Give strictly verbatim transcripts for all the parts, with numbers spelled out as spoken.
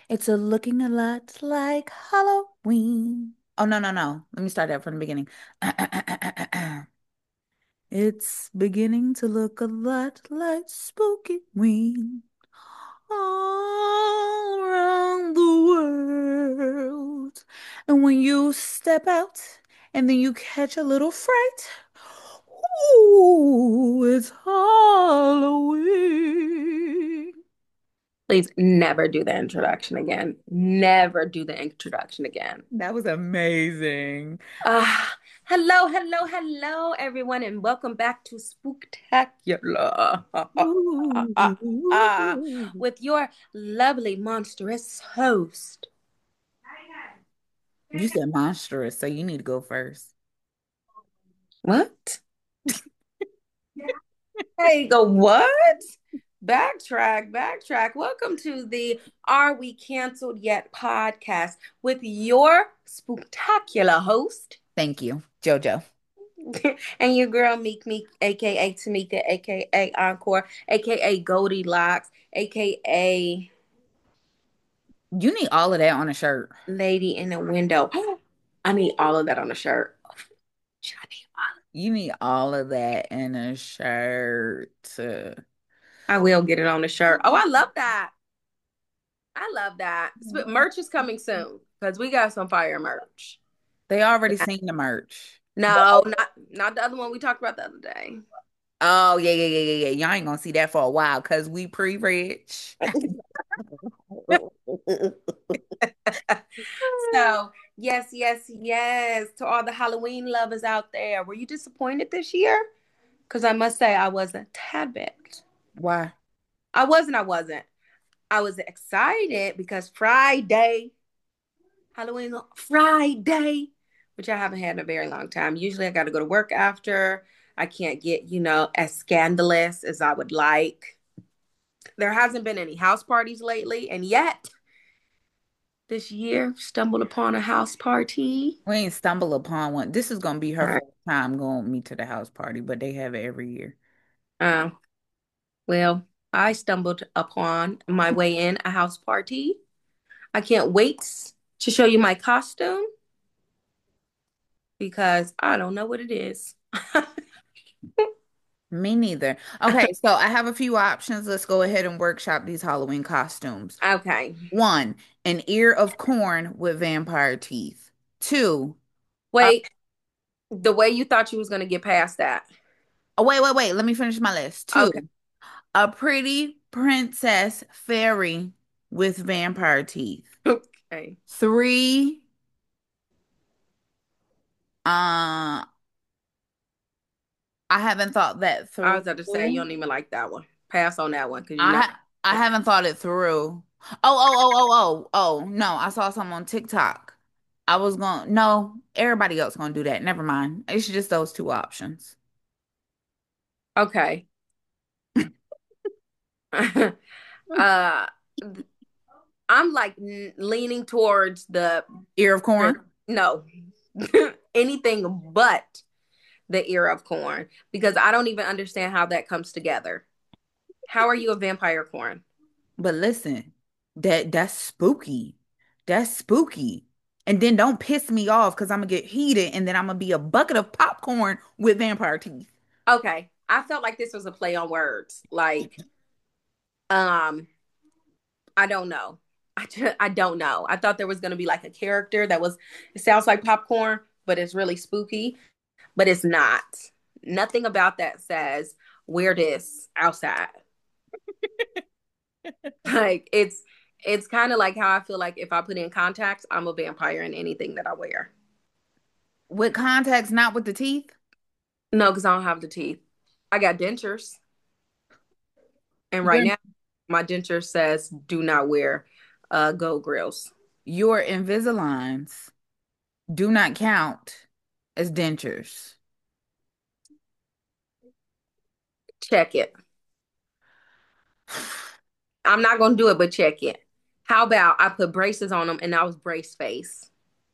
It's a looking a lot like Halloween. Oh, no, no, no. Let me start that from the beginning. It's beginning to look a lot like Spooky Ween all around the world. And when you step out and then you catch a little fright, ooh, it's Halloween. Please never do the introduction again. Never do the introduction again. That was amazing. Ah, hello, hello, hello, everyone, and welcome back to Spooktacular Ooh. with your lovely, monstrous host. You said monstrous, so you need to go first. What? Hey, go what? Backtrack, backtrack. Welcome to the Are We Canceled Yet podcast with your spooktacular host. Thank you, JoJo. And your girl Meek Meek, aka Tamika, aka Encore, aka Goldilocks, aka You need all of that on a shirt. Lady in the Window. I need all of that on a shirt. I need all- You need all of that in a shirt. I will get it on the shirt. Oh, I love that. I love that. Sp- Merch is coming soon because we got some fire merch. They already seen the merch. But No, not not the other one we talked about the other day. oh yeah, yeah, yeah, yeah, yeah. Y'all ain't gonna see that for a while because we pre-rich. So, yes, yes, yes. To all the Halloween lovers out there, were you disappointed this year? Because I must say, I was a tad bit. Why? I wasn't, I wasn't. I was excited because Friday, Halloween Friday, which I haven't had in a very long time. Usually I got to go to work after. I can't get, you know, as scandalous as I would like. There hasn't been any house parties lately, and yet this year stumbled upon a house party. We ain't stumble upon one. This is gonna be her Uh, first time going with me to the house party, but they have it every year. uh, well, I stumbled upon my way in a house party. I can't wait to show you my costume because I don't know what it is. Me neither. Okay, so I have a few options. Let's go ahead and workshop these Halloween costumes. Okay. One, an ear of corn with vampire teeth. Two, uh, Wait, the way you thought you was going to get past that. oh, wait, wait, wait. Let me finish my list. Two, Okay. a pretty princess fairy with vampire teeth. Okay. Three, uh, I haven't thought that I through. was about to say you don't even like that one. Pass on that one because you're not. I I haven't thought it through. Oh, oh, oh, oh, oh, oh. No, I saw something on TikTok. I was going, no, everybody else gonna do that. Never mind. It's just those two options. Okay. uh, I'm like n- leaning towards the, Ear of the corn. no, anything but the ear of corn because I don't even understand how that comes together. How are you a vampire corn? But listen, that that's spooky. That's spooky. And then don't piss me off because I'm gonna get heated and then I'm gonna be a bucket of popcorn with vampire teeth. Okay. I felt like this was a play on words. Like, um, I don't know. I, just, I don't know. I thought there was going to be like a character that was, it sounds like popcorn, but it's really spooky, but it's not. Nothing about that says wear this outside. Like it's it's kind of like how I feel like if I put in contacts, I'm a vampire in anything that I wear. With contacts, not with the teeth. No, because I don't have the teeth. I got dentures, and right Your now my denture says do not wear uh gold grills. your Invisaligns do not count as dentures. Check it. I'm not gonna do it, but check it. How about I put braces on them and I was brace face?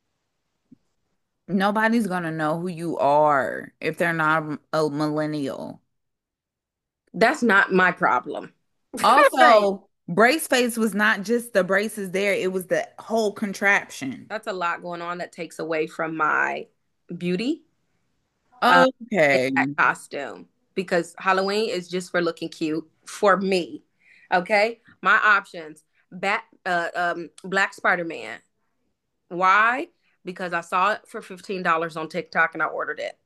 Nobody's gonna know who you are if they're not a millennial. That's not my problem. Right. Also, Brace face was not just the braces there, it was the whole contraption. That's a lot going on that takes away from my beauty um, in Okay. that costume because Halloween is just for looking cute for me. Okay, my options: Bat, uh, um, Black Spider Man. Why? Because I saw it for fifteen dollars on TikTok and I ordered it.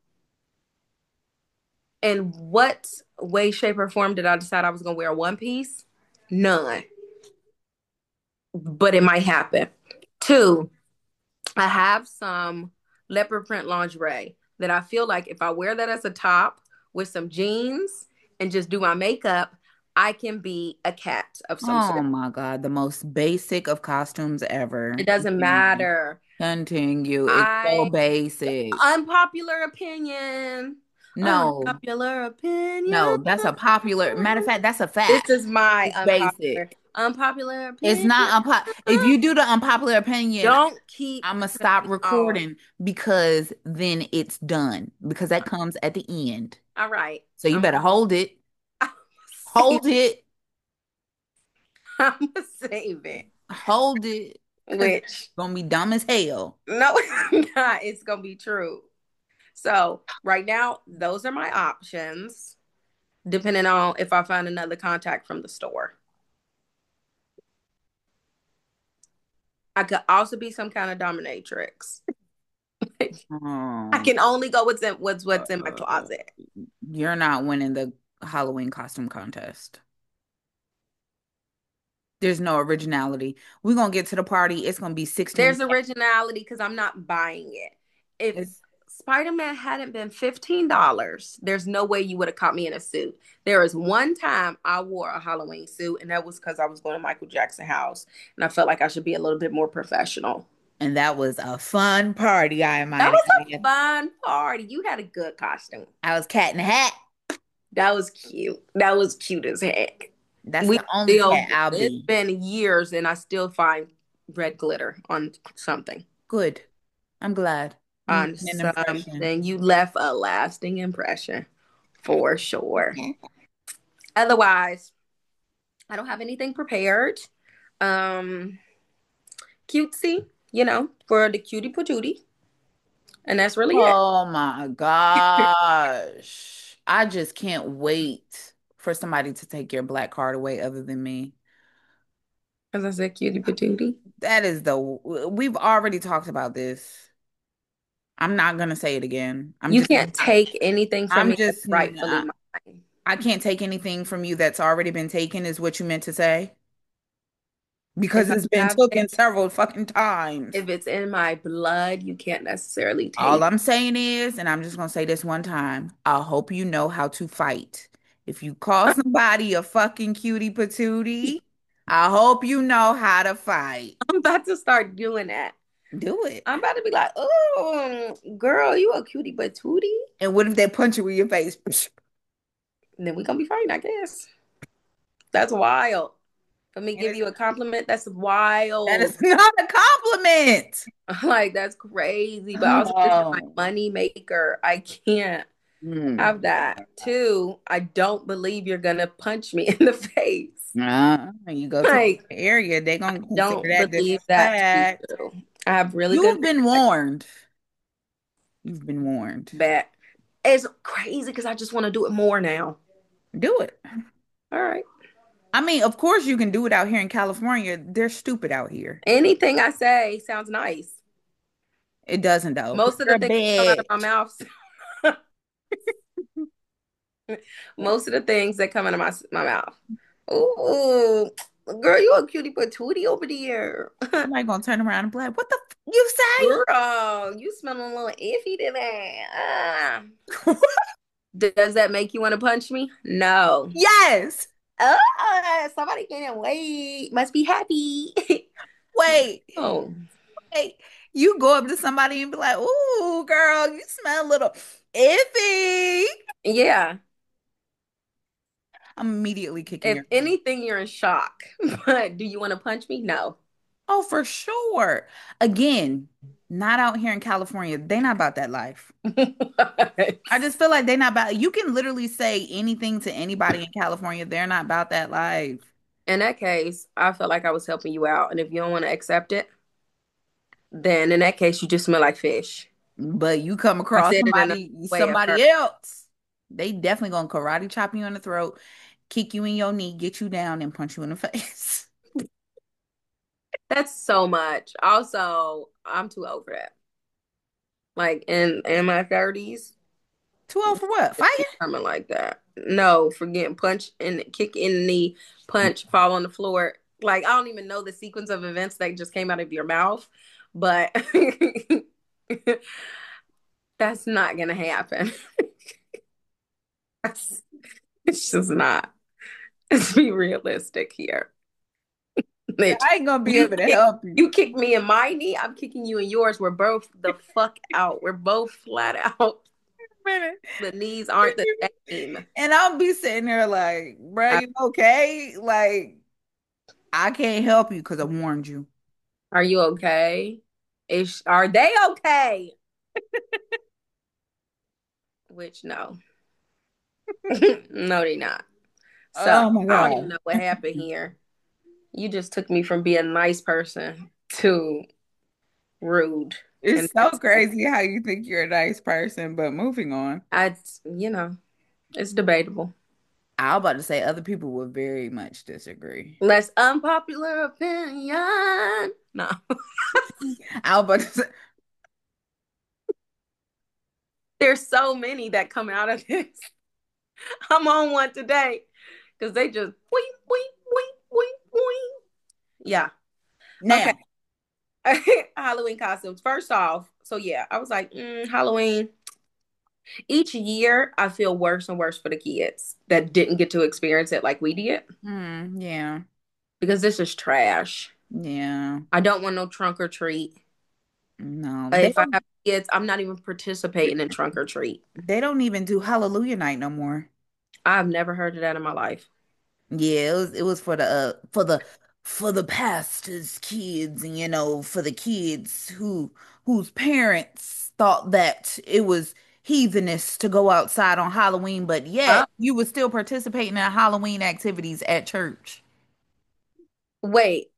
In what way, shape, or form did I decide I was gonna wear a one piece? None, but it might happen. Two, I have some leopard print lingerie that I feel like if I wear that as a top with some jeans and just do my makeup, I can be a cat of some Oh sort. my God, the most basic of costumes It ever. doesn't Continue. matter. Continue. It's so I basic. unpopular opinion. No, Unpopular opinion. no, that's a popular matter of fact, that's a This fact. is my It's unpopular basic. unpopular It's opinion. not unpo if you do the unpopular opinion, Don't keep I'm gonna cutting stop me off. recording because then it's done because that comes at the end. All right. So you I'm better hold it. I'm save Hold it. I'm gonna save it. Hold it. Cause it's Which gonna be dumb as hell. no, it's not. It's gonna be true. So right now, those are my options, depending on if I find another contact from the store. I could also be some kind of dominatrix. I Um, can only go what's in what's what's in my uh, closet. you're not winning the Halloween costume contest. There's no originality. We're gonna get to the party. It's gonna be sixteen. There's originality because I'm not buying it. If It's Spider-Man hadn't been fifteen dollars, there's no way you would have caught me in a suit. There was one time I wore a Halloween suit, and that was because I was going to Michael Jackson house, and I felt like I should be a little bit more professional. and that was a fun party, I That might was a add. fun party. You had a good costume. I was cat in the hat. That was cute. That was cute as heck. That's We the only cat still, I'll it's be. been years, and I still find red glitter on something. Good. I'm glad. I'm On making an impression. something. You left a lasting impression for sure. Otherwise, I don't have anything prepared. Um, cutesy, you know, for the cutie patootie. And that's really it. Oh my gosh. I just can't wait for somebody to take your black card away other than me. As I said, cutie patootie. That is the, we've already talked about this. I'm not gonna say it again. I'm You just, can't take anything from I'm me that's just, rightfully I, mine. I can't take anything from you that's already been taken, is what you meant to say? Because If I it's been have it, taken several fucking times. if it's in my blood, you can't necessarily All take. I'm saying is, and I'm just gonna say this one time, I hope you know how to fight. If you call somebody a fucking cutie patootie, I hope you know how to fight. I'm about to start doing that. Do it. I'm about to be like, oh, girl, you a cutie patootie? And what if they punch you in your face? And then we gonna be fine, I guess. That's wild. For me, And give it's, you a compliment, that's that wild. is not a compliment. Like that's crazy. But also, this is my Oh. money maker. I can't Hmm. have that. Two, I don't believe you're gonna punch me in the face. Uh, you go to the Like, area, they gonna consider don't that believe that to be disrespect. true. I have really good You've been warned. You've been warned. back. It's crazy because I just want to do it more now. Do it. All right. I mean, of course you can do it out here in California. They're stupid out here. Anything I say sounds nice. It doesn't though, because Most of the you're a things that come out of my bitch. mouth, most of the things that come out of my my mouth. Ooh, girl, you a cutie patootie over there. Somebody gonna turn around and be like, "What the f you Girl, you smelling a little iffy today. Ah. say?" Does that make you want to punch me? No. Yes. Oh, somebody can't wait. Must be happy. Wait, Oh, wait. You go up to somebody and be like, "Ooh, girl, you smell a little iffy." yeah. I'm immediately kicking If your ass. anything, you're in shock. But do you want to punch me? No. Oh, for sure. Again, not out here in California. They not about that life. I just feel like they're not about, you can literally say anything to anybody in California. They're not about that life. In that case, I felt like I was helping you out. And if you don't want to accept it, then in that case, you just smell like fish. But you come I across said it in a somebody, way at first. somebody else, they definitely gonna karate chop you in the throat, kick you in your knee, get you down, and punch you in the face. That's so much. Also, I'm too old for that. Like in in my thirties, Too old for what? Fighting? something like that. No, for getting punched and kick in the knee, punch, fall on the floor. Like I don't even know the sequence of events that just came out of your mouth, but that's not gonna happen. That's, it's just not. Let's be realistic here. Mitch, I ain't gonna be you able to kick help you. you kick me in my knee, I'm kicking you in yours. We're both the fuck out. We're both flat out. Minute. The knees aren't the same. And I'll be sitting there like, bro, I, you okay? Like, I can't help you because I warned you. are you okay? Is are they okay? Which no. No, they not. So Oh my I don't even God. know what happened here. You just took me from being a nice person to rude. And It's so that's crazy how you think you're a nice person, but moving on. I you know, it's debatable. I was about to say other people would very much disagree. Less unpopular opinion. No. I was about to say, There's so many that come out of this. I'm on one today because they just boing, boing, boing, boing, boing. Yeah. Okay. now, Halloween costumes. First off, so yeah, I was like, mm, Halloween. Each year, I feel worse and worse for the kids that didn't get to experience it like we did hmm, yeah, because this is trash. yeah, I don't want no trunk or treat. no, they If I don't. have kids, I'm not even participating in trunk or treat. They don't even do Hallelujah night no more. I've never heard of that in my life. Yeah, it was it was for the uh, for the for the pastor's kids, and you know, for the kids who whose parents thought that it was heathenish to go outside on Halloween, but Oh, yet you were still participating in Halloween activities at church. wait,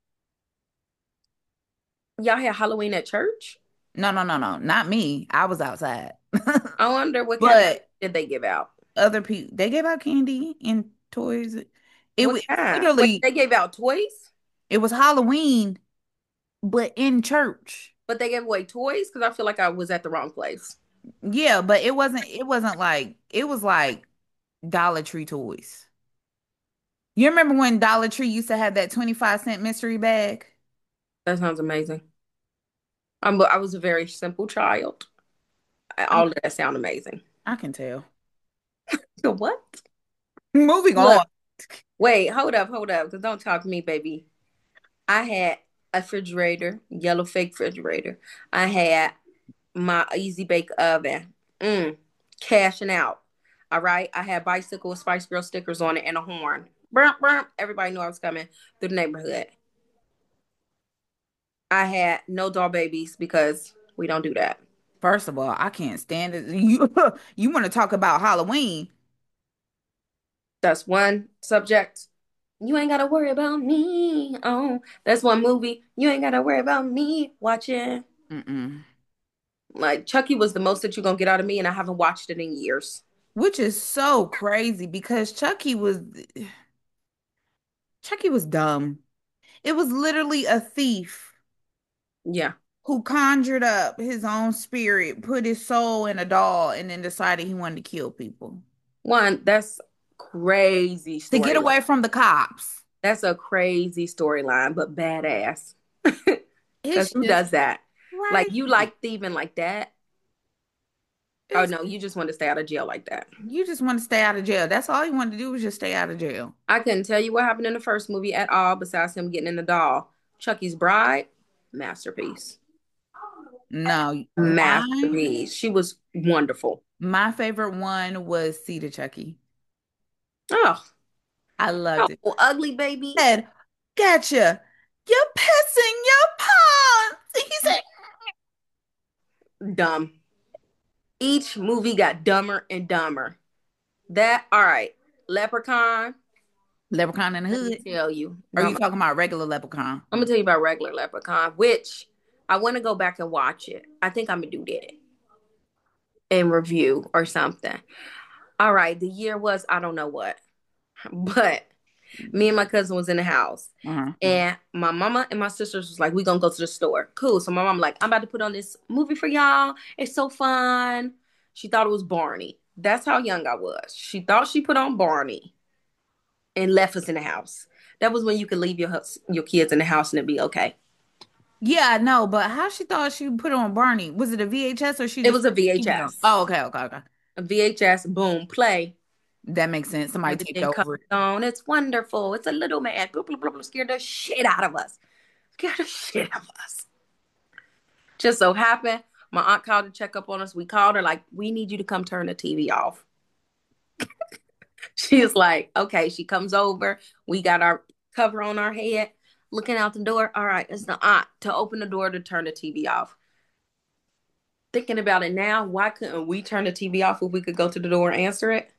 y'all had Halloween at church? No, no, no, no, not me. I was outside. I wonder what kind of But did they give out? other people, they gave out candy and toys. It What was kind? Wait, literally, they gave out toys, it was Halloween, but in church. but they gave away toys because I feel like I was at the wrong place. Yeah, but it wasn't, it wasn't like, it was like Dollar Tree toys. You remember when Dollar Tree used to have that twenty-five cent mystery bag? That sounds amazing. I'm, I was a very simple child. I, All of that sound amazing. I can tell. So what? Moving Look, on. wait, hold up, hold up, because don't talk to me, baby. I had a refrigerator, yellow fake refrigerator. I had my easy bake oven. Mm, cashing out. All right. I had bicycle Spice Girl stickers on it and a horn. Burp, burp. Everybody knew I was coming through the neighborhood. I had no doll babies because we don't do that. First of all, I can't stand it. You you want to talk about Halloween? That's one subject. You ain't gotta worry about me. Oh, that's one movie. You ain't gotta worry about me watching. Mm-mm. Like Chucky was the most that you're gonna get out of me, and I haven't watched it in years. Which is so crazy because Chucky was Chucky was dumb. It was literally a thief Yeah. who conjured up his own spirit, put his soul in a doll, and then decided he wanted to kill people One, that's crazy to get storyline. away from the cops. That's a crazy storyline, but badass. Because It's who just does that? Like right. you like thieving like that? Oh It's no, you just want to stay out of jail like that. you just want to stay out of jail. That's all you wanted to do was just stay out of jail. I couldn't tell you what happened in the first movie at all, besides him getting in the doll. Chucky's Bride, masterpiece. No, mine, Masterpiece. She was wonderful. my favorite one was Seed of Chucky. Oh, I loved it. oh ugly baby. Said, gotcha. You're pissing your pants. He said, Dumb. Each movie got dumber and dumber. That, all right. Leprechaun. Leprechaun in the Let me Hood? tell you Or are about you my, talking about regular Leprechaun? I'm gonna tell you about regular Leprechaun, which I want to go back and watch it. I think I'm gonna do that and review or something. All right, the year was I don't know what, but me and my cousin was in the house, Uh-huh. and my mama and my sisters was like, "We gonna go to the store." Cool. So my mom like, "I'm about to put on this movie for y'all. It's so fun." She thought it was Barney. That's how young I was. She thought she put on Barney and left us in the house. That was when you could leave your hus- your kids in the house and it'd be okay. Yeah, I know, but how she thought she put on Barney? Was it a V H S or she It just was a keep it on? V H S. Oh, okay, okay, okay. A V H S, boom, play. That makes sense. Somebody taped Everything comes over it. on. It's wonderful. It's a little man. Blah, blah, blah, blah, scared the shit out of us. Scared the shit out of us. Just so happened, my aunt called to check up on us. We called her, like, we need you to come turn the T V off. She's like, okay. She comes over. We got our cover on our head, looking out the door. All right, it's the aunt to open the door to turn the T V off. Thinking about it now, why couldn't we turn the T V off if we could go to the door and answer it?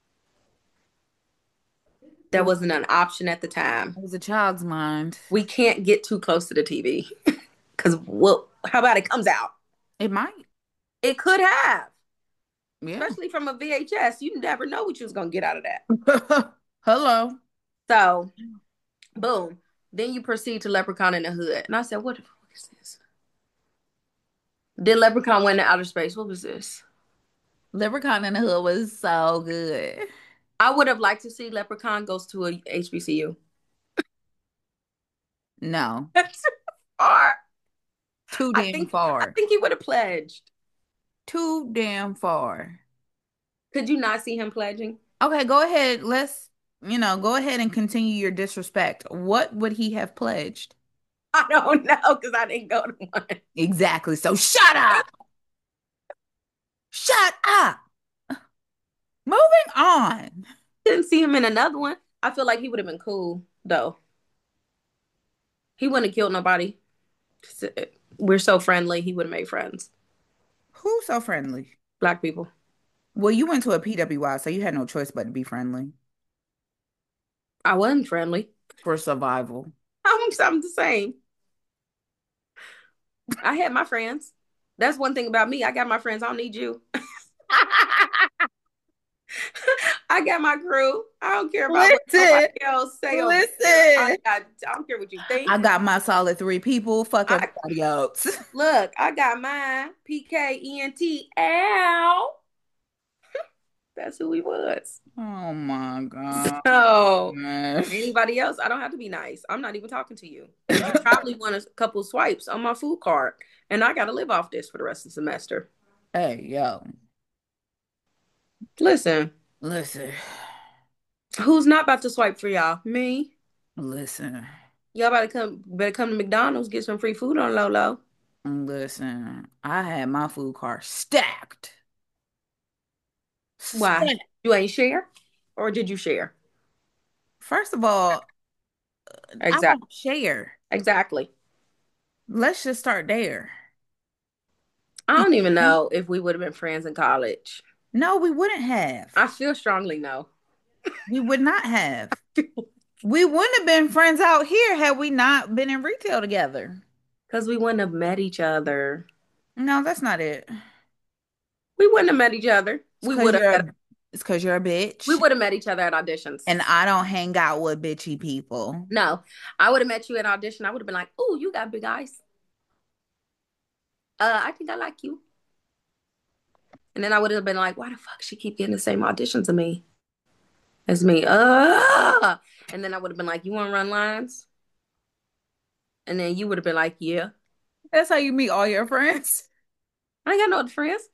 It That was, wasn't an option at the time. it was a child's mind. We can't get too close to the T V because, well, how about it comes out? It might. It could have, Yeah. especially from a V H S. You never know what you was gonna get out of that. Hello. So, boom. Then you proceed to Leprechaun in the Hood, and I said, "What the fuck is this?" Then Leprechaun went to outer space. What was this? Leprechaun in the Hood was so good. I would have liked to see Leprechaun goes to a H B C U. No, That's far. too I damn think I far. think he would have pledged. Too damn far. Could you not see him pledging? Okay, go ahead. Let's, you know, go ahead and continue your disrespect. What would he have pledged? I don't know because I didn't go to one. Exactly. So shut up. Shut up. Moving on. Didn't see him in another one. I feel like he would have been cool though. He wouldn't have killed nobody. We're so friendly. He would have made friends. Who's so friendly? Black people. Well, you went to a P W I, so you had no choice but to be friendly I wasn't friendly. for survival. I'm, I'm the same. I had my friends. That's one thing about me. I got my friends. I don't need you. I got my crew. I don't care about what Listen, nobody else say over here. I, listen. got, I don't care what you think. I got my solid three people. Fuck I everybody else. look. I got mine. P K E N T L. That's who he was. Oh my God. So anybody else, I don't have to be nice. I'm not even talking to you. You probably want a couple swipes on my food card, and I got to live off this for the rest of the semester. Hey, yo. Listen, Listen. who's not about to swipe for y'all? Me. Listen. Y'all better come. Better come to McDonald's, get some free food on low low. Listen. I had my food cart stacked. Why? Stacked. You ain't share, or did you share? First of all, I Exactly. don't share. Exactly. Let's just start there. I don't even know if we would have been friends in college. No, we wouldn't have. I feel strongly no. We would not have. We wouldn't have been friends out here had we not been in retail together. Because we wouldn't have met each other. No, that's not it. We wouldn't have met each other. It's We because would have you're met, a, it's because you're a we bitch, would have met each other at auditions. and I don't hang out with bitchy people. No, I would have met you at audition. I would have been like, "Oh, you got big eyes. Uh, I think I like you." And then I would have been like, "Why the fuck she keep getting the same audition to me as me?" Uh, and then I would have been like, "You want to run lines?" And then you would have been like, "Yeah." That's how you meet all your friends. I ain't got no other friends.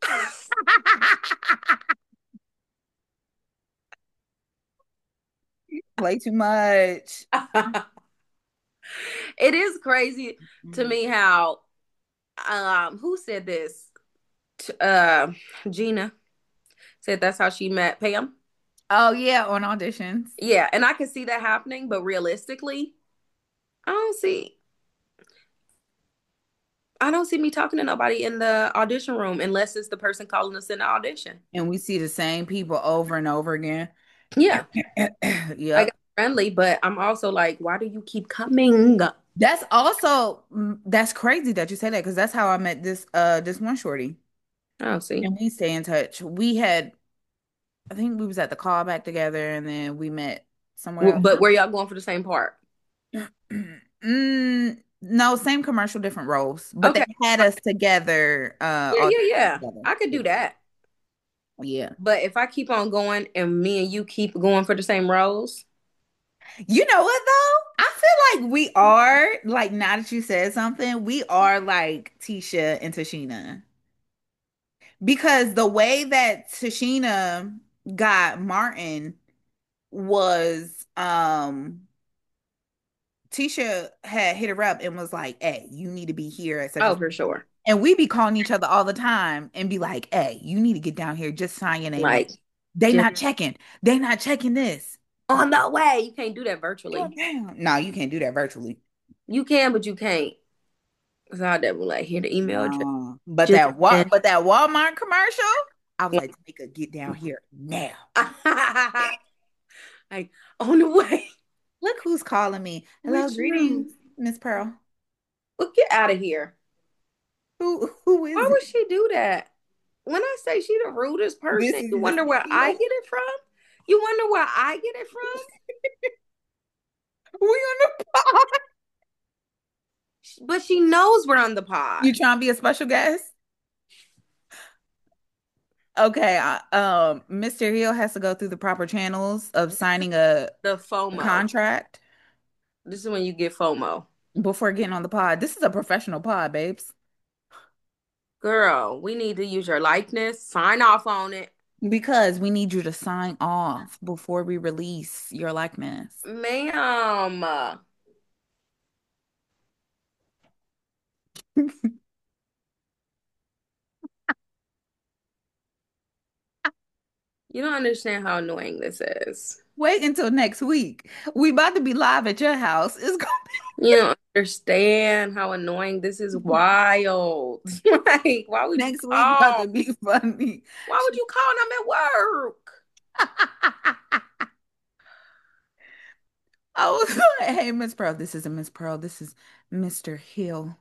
Play too much. It is crazy to me how um who said this? Uh, Gina said that's how she met Pam. Oh yeah, on auditions. Yeah, and I can see that happening, but realistically, I don't see I don't see me talking to nobody in the audition room unless it's the person calling us in the audition. And we see the same people over and over again. Yeah. I got Yep. friendly, but I'm also like, why do you keep coming? That's also mm, that's crazy that you say that because that's how I met this uh this one shorty. Oh, see. And we stay in touch. We had I think we was at the callback together and then we met somewhere W- else. But where y'all going for the same part? Mm, no, same commercial, different roles, but they Okay. had us together, uh, Yeah, all yeah, yeah. together. I could do that. Yeah. But if I keep on going and me and you keep going for the same roles, You know what though? I feel like we are, like, now that you said something, we are like Tisha and Tashina. Because the way that Tashina got Martin was, um, Tisha had hit her up and was like, "Hey, you need to be here at such oh, a," for sure. and we be calling each other all the time and be like, "Hey, you need to get down here. Just sign your name up. Like, They just not checking. They not checking this." on the way. You can't do that God virtually. damn. No, you can't do that virtually. You can, but you can't. Cause I never like hear the email address. No. But Just that Wa- but that Walmart commercial, I was like, Tamika, get down here now. like on the way. Look who's calling me. Hello, Which one? greetings, Miss Pearl. Well, get out of here. Who who Why is would it? she do that? When I say she the rudest This person, is you Miss wonder where I Teal. get it from? You wonder where I get it from? We on the pod. But she knows we're on the pod. You trying to be a special guest? Okay, uh, um, Mister Hill has to go through the proper channels of signing a, The a FOMO. contract This is when you get FOMO. before getting on the pod. This is a professional pod, babes, Girl, we need to use your likeness, sign off on it. because we need you to sign off before we release your likeness. Ma'am, you don't understand how annoying this is. Wait until next week. We about to be live at your house. It's gonna You don't understand how annoying this is be wild. Like, why would you next week about call? to be funny. Why would you call them at work? I was like, hey, Miss Pearl, this isn't Miss Pearl. This is Mister Hill.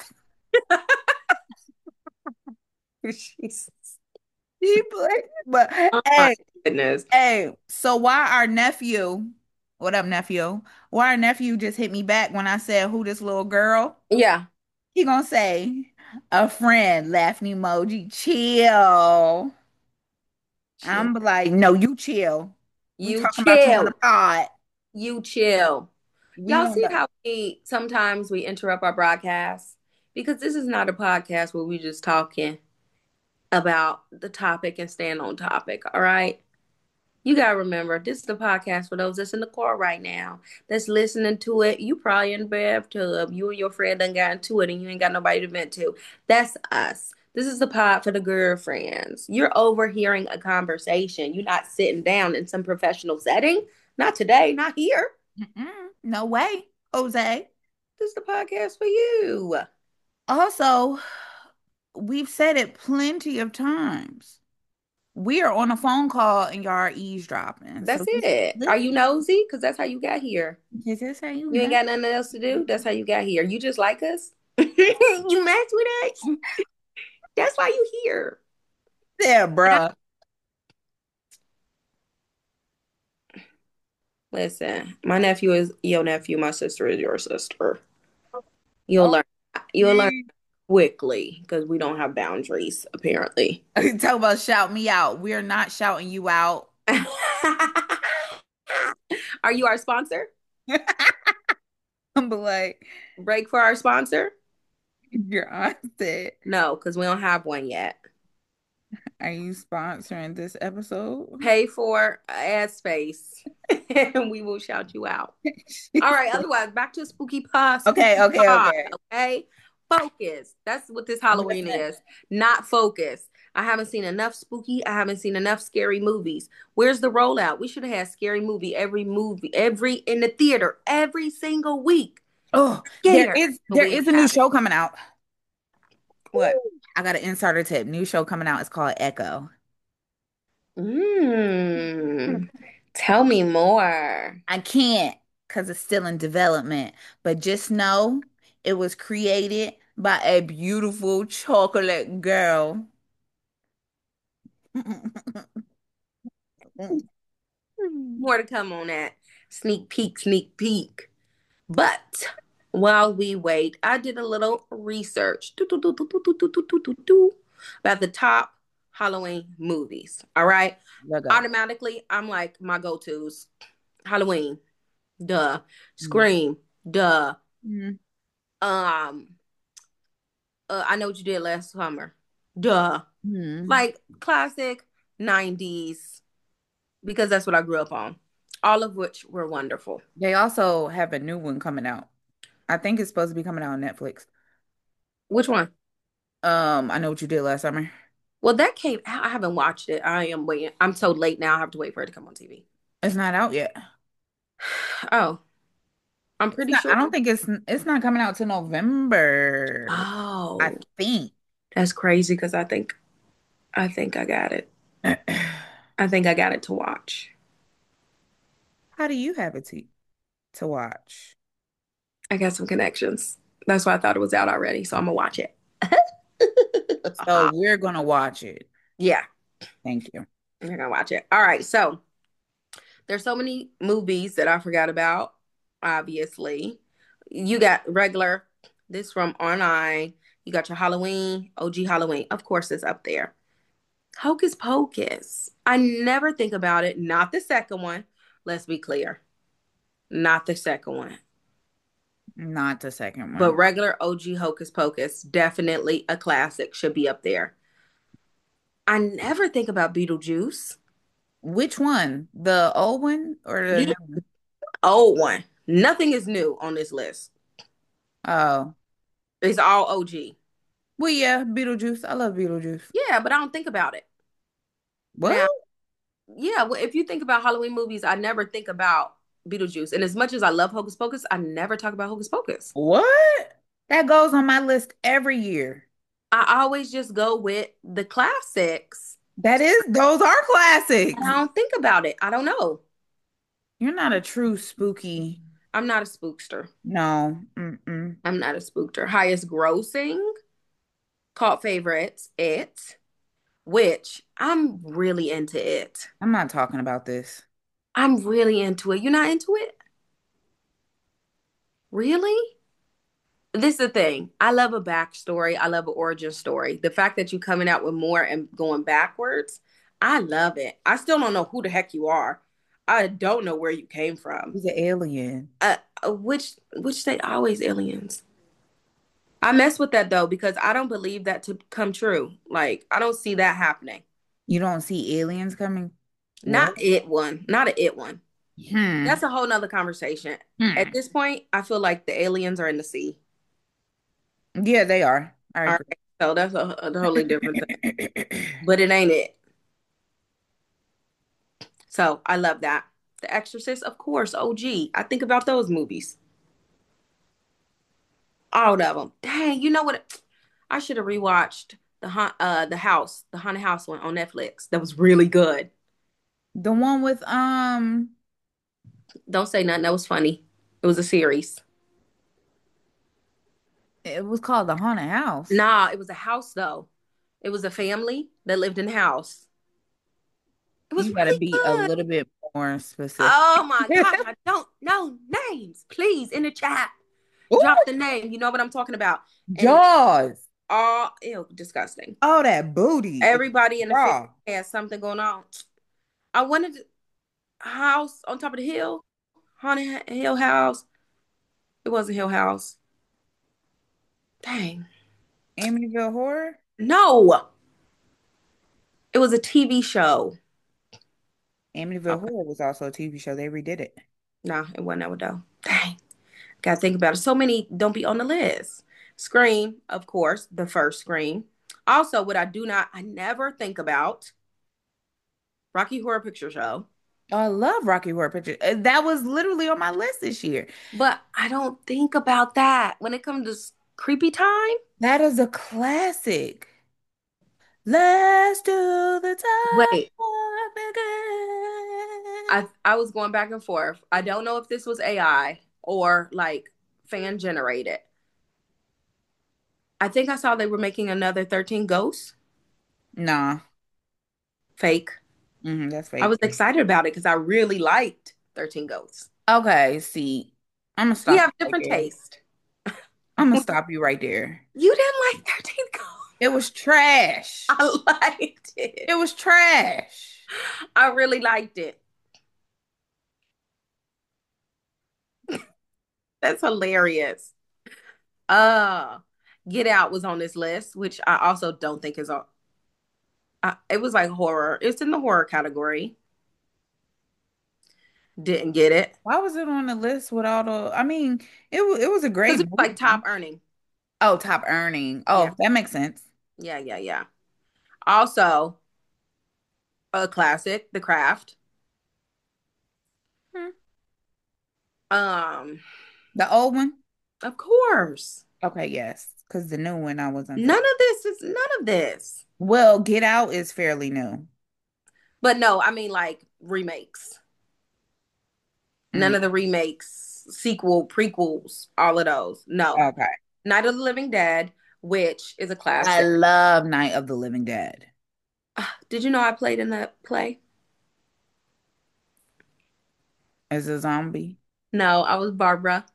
Jesus. He played, but Oh my hey, goodness. hey, so why our nephew, what up, nephew? Why our nephew just hit me back when I said who this little girl? Yeah. He gonna say a friend, laughing emoji, chill. Chill. I'm like, no, you chill. We You talking about you on chill. the pod. You chill. We Y'all on see the how we sometimes we interrupt our broadcast? Because this is not a podcast where we just talking about the topic and staying on topic. All right. You gotta remember, this is the podcast for those that's in the car right now, that's listening to it. You probably in the bathtub. You and your friend done got into it, and you ain't got nobody to vent to. That's us. This is the pod for the girlfriends. You're overhearing a conversation. You're not sitting down in some professional setting. Not today. Not here. Mm-mm, no way, Jose. This is the podcast for you. Also, we've said it plenty of times. We are on a phone call and y'all are eavesdropping. That's So this, it. this, Are you nosy? Because that's how you got here. this is how you You ain't know. got nothing else to do. That's how you got here. You just like us. You mess with us. That's why you here. Yeah, bruh. Listen, my nephew is your nephew. My sister is your sister. You'll Oh, learn. You'll learn man. quickly because we don't have boundaries, apparently. Talk about shout me out. We're not shouting you out. Are you our sponsor? I'm like, Break for our sponsor? your aunt said, No, because we don't have one yet. are you sponsoring this episode? Pay for ad space, and we will shout you out. All right. Otherwise, back to spooky pod. Okay, Spooky okay, pod. okay. Okay. Focus. That's what this Halloween Listen, is. Not focus. I haven't seen enough spooky. I haven't seen enough scary movies. Where's the rollout? We should have had scary movie every movie, every in the theater, every single week. oh, there Scared, is but there we ain't is a new have it. show coming out. What? Ooh, I got an insider tip. New show coming out. It's called Echo. Mm. Tell me more. I can't because it's still in development, but just know it was created by a beautiful chocolate girl. More to come on that. Sneak peek, sneak peek. But while we wait, I did a little research do, do, do, do, do, do, do, do, do, do, about the top Halloween movies. All right. Let go. Automatically, I'm like, my go tos Halloween, duh. Mm. Scream, duh. Mm. Um, uh, I Know What You Did Last Summer, duh. Mm. Like classic nineties, because that's what I grew up on, all of which were wonderful. They also have a new one coming out. I think it's supposed to be coming out on Netflix. Which one? Um, I know what you did last summer. Well, that came out. I haven't watched it. I am waiting. I'm so late now. I have to wait for it to come on T V. It's not out yet. Oh, I'm It's pretty not, I sure. don't think it's it's not coming out till November. I Oh, think. that's crazy because I think I think I got it. I think I got it to watch. How do you have it to to watch? I got some connections. That's why I thought it was out already. So I'm gonna watch it. So we're gonna watch it. Yeah, Thank you. I'm gonna watch it. All right. So there's so many movies that I forgot about. Obviously, you got regular. This from online. You got your Halloween, O G Halloween. Of course, it's up there. Hocus Pocus. I never think about it. Not the second one. Let's be clear. Not the second one. Not the second But one. regular O G Hocus Pocus, definitely a classic, should be up there. I never think about Beetlejuice. Which one? The old one or the new The one? old one. Nothing is new on this list. Oh. It's all O G. Well, yeah, Beetlejuice. I love Beetlejuice. Yeah, but I don't think about it. What? Now, yeah, well, if you think about Halloween movies, I never think about Beetlejuice. And as much as I love Hocus Pocus, I never talk about Hocus Pocus. What? That goes on my list every year. I always just go with the classics. That is, those are And classics. I don't think about it. I don't know. You're not a true spooky. I'm not a spookster. No. Mm-mm. I'm not a spookster. Highest grossing, cult favorites, It, which I'm really into It. I'm not talking about this. I'm really into it. You're not into it? Really? This is the thing. I love a backstory. I love an origin story. The fact that you're coming out with more and going backwards, I love it. I still don't know who the heck you are. I don't know where you came from. He's an alien. Uh, uh, which which they always aliens. I mess with that though because I don't believe that to come true. Like I don't see that happening. You don't see aliens coming? Not What? it one. Not a it one. Hmm. That's a whole nother conversation. At Hmm. this point, I feel like the aliens are in the sea. Yeah, they are. I All agree. right. So that's a, a totally different thing. But it ain't it. So I love that. The Exorcist, of course, O G. I think about those movies. All of them. Dang, you know what? I should have rewatched the haunt, uh, the house, the haunted house one on Netflix. That was really good. The one with um Don't say nothing. That was funny. It was a series. it was called The Haunted House. Nah, it was a house though. It was a family that lived in a house. It was You gotta really be a good. little bit more specific. Oh my gosh, I don't know names. Please in the chat. Ooh, Drop the name. You know what I'm talking about. And it was Jaws. all ew, disgusting. Oh, that booty. It's Everybody in the family raw. had something going on. I wanted a house on top of the hill. Haunted Hill House. It wasn't Hill House. Dang. Amityville Horror? No, it was a T V show. Amityville Okay. Horror was also a T V show. They redid it. No, it wasn't that one though. Dang. Gotta think about it. So many don't be on the list. Scream, of course, the first Scream. Also, what I do not, I never think about Rocky Horror Picture Show, Oh, I love Rocky Horror Picture. Uh, That was literally on my list this year. but I don't think about that when it comes to s- creepy time. That is a classic. Let's do the time Wait, warp again. I I was going back and forth. I don't know if this was A I or like fan generated. I think I saw they were making another thirteen Ghosts. Nah, Fake. hmm that's I was fake. excited about it because I really liked thirteen Ghosts. Okay, see, I'm gonna We stop have you right different there. taste. I'm gonna stop you right there. You didn't like thirteen Ghosts. It was trash. I liked it. It was trash. I really liked it. That's hilarious. Uh, Get Out was on this list, which I also don't think is on. Uh, it was like horror. It's in the horror category. Didn't get it Why was it on the list with all the? I mean, it wa- it was a because great it was like top movie. earning. Oh, top earning. Yeah, Oh, that makes sense. yeah, yeah, yeah. Also, a classic, The Craft. Hmm. Um, The old one. of course. Okay, yes, because the new one I wasn't. None of this is none of this. Well, Get Out is fairly new. But no, I mean like remakes. Mm, None of the remakes, sequel, prequels, all of those. No. okay. Night of the Living Dead, which is a I classic. love Night of the Living Dead. Did you know I played in the play? As a zombie. No, I was Barbara.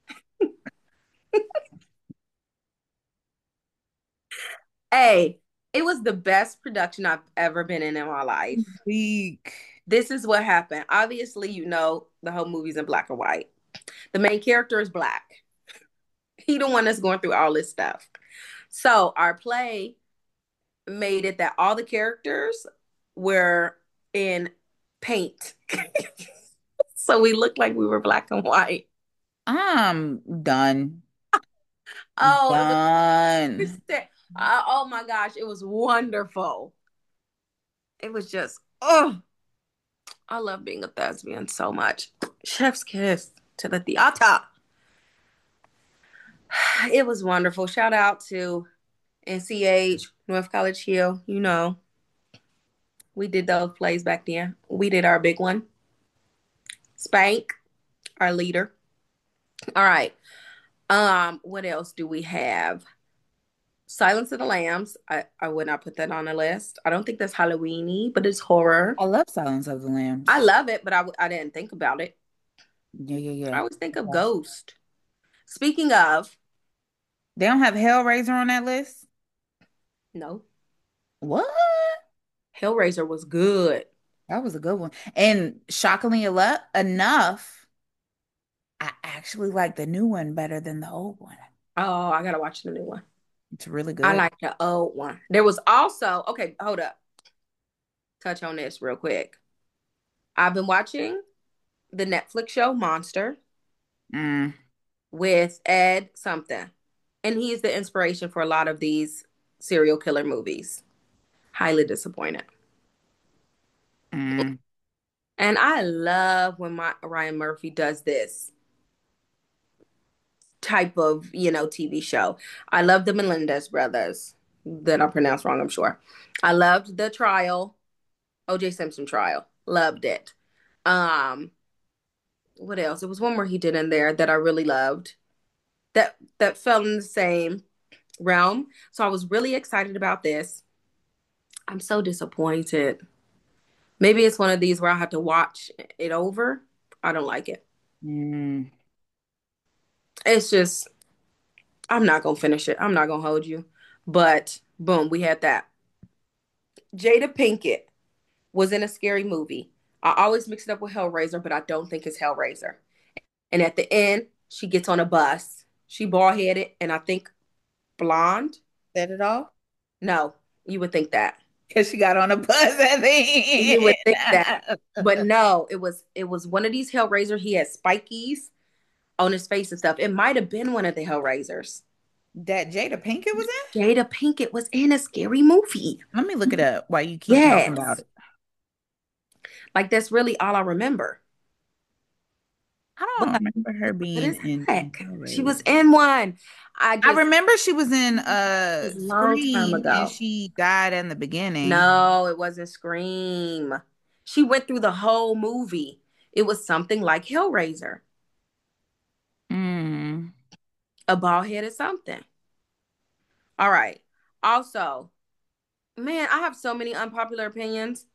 Hey, it was the best production I've ever been in in my life. Weak. This is what happened. Obviously, you know the whole movie's in black and white. The main character is black. He the one that's going through all this stuff. So our play made it that all the characters were in paint. So we looked like we were black and white. I'm done. Oh, it was Done. uh, oh my gosh, it was wonderful. It was just oh, I love being a thespian so much. Chef's kiss to the theater. It was wonderful. Shout out to N C H, North College Hill. You know, we did those plays back then. We did our big one. Spank, our leader. All right. Um, what else do we have? Silence of the Lambs. I, I would not put that on the list. I don't think that's Halloweeny, but it's horror. I love Silence of the I Lambs. love it, but I w- I didn't think about it. Yeah, yeah, I yeah. always think of Okay. Ghost. Speaking of, They don't have Hellraiser on that list? no, What? Hellraiser was good. That was a good one. And shockingly ele- enough, I actually like the new one better than the old one. Oh, I gotta watch the new one. It's really I good. like the old one. There was also, okay, hold up. Touch on this real quick. I've been watching the Netflix show Monster Mm, with Ed something. And he's the inspiration for a lot of these serial killer movies. Highly disappointed. mm. And I love when my Ryan Murphy does this type of, you know, T V show. I love the Melendez brothers. That I pronounced wrong, I'm sure. I loved the trial, O J Simpson trial. Loved it. Um, what else? It was one more he did in there that I really loved. That that fell in the same realm. So I was really excited about this. I'm so disappointed. Maybe it's one of these where I have to watch it over. I don't like it. Mm. It's just I'm not gonna finish it. I'm not gonna hold you. But boom, we had that. Jada Pinkett was in a scary movie. I always mix it up with Hellraiser, but I don't think it's Hellraiser. And at the end, she gets on a bus. She bald headed and I think blonde. Said it all? No, you would think that. Because she got on a bus at You would the think that. end. But no, it was it was one of these Hellraiser. He had spikies on his face and stuff. It might have been one of the Hellraisers. That Jada Pinkett was in? Jada Pinkett was in a scary movie. Let me look it up while you keep talking about Yes. it. Like that's really all I remember. I don't But remember her what being is in heck? She was Hellraiser. in one. I I just remember she was in it uh was a long time Scream and ago. she died in the beginning. No, it wasn't Scream. She went through the whole movie. It was something like Hellraiser, Mm. a bald headed something. All right. Also, man, I have so many unpopular opinions.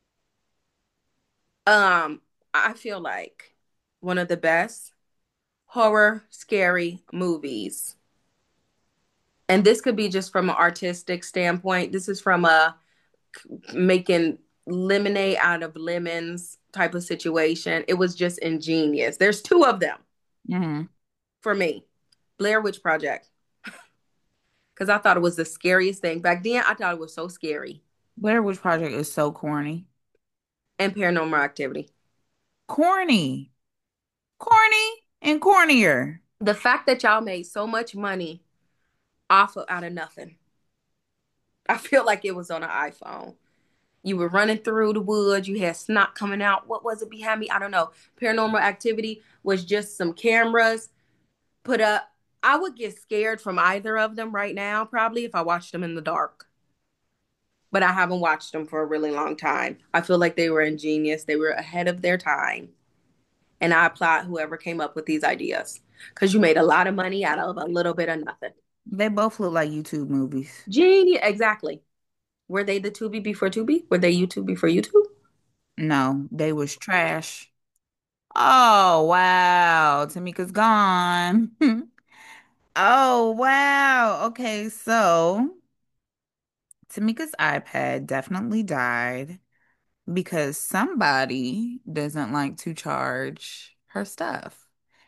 Um, I feel like one of the best horror scary movies. And this could be just from an artistic standpoint. This is from a making lemonade out of lemons type of situation. It was just ingenious. There's two of them Hmm. for me. Blair Witch Project. Because I thought it was the scariest thing. Back then, I thought it was so scary. Blair Witch Project is so corny. And Paranormal Activity. Corny. Corny and cornier. The fact that y'all made so much money off of out of nothing. I feel like it was on an iPhone. You were running through the woods. You had snot coming out. What was it behind me? I don't know. Paranormal Activity was just some cameras put up. I would get scared from either of them right now, probably if I watched them in the dark. But I haven't watched them for a really long time. I feel like they were ingenious. They were ahead of their time. And I applaud whoever came up with these ideas because you made a lot of money out of a little bit of nothing. They both look like YouTube movies. Genius. Exactly. Were they the Tubi before Tubi? Were they YouTube before YouTube? No, they was trash. Oh, wow. Tamika's gone. Oh, wow. Okay, so Tamika's iPad definitely died because somebody doesn't like to charge her stuff.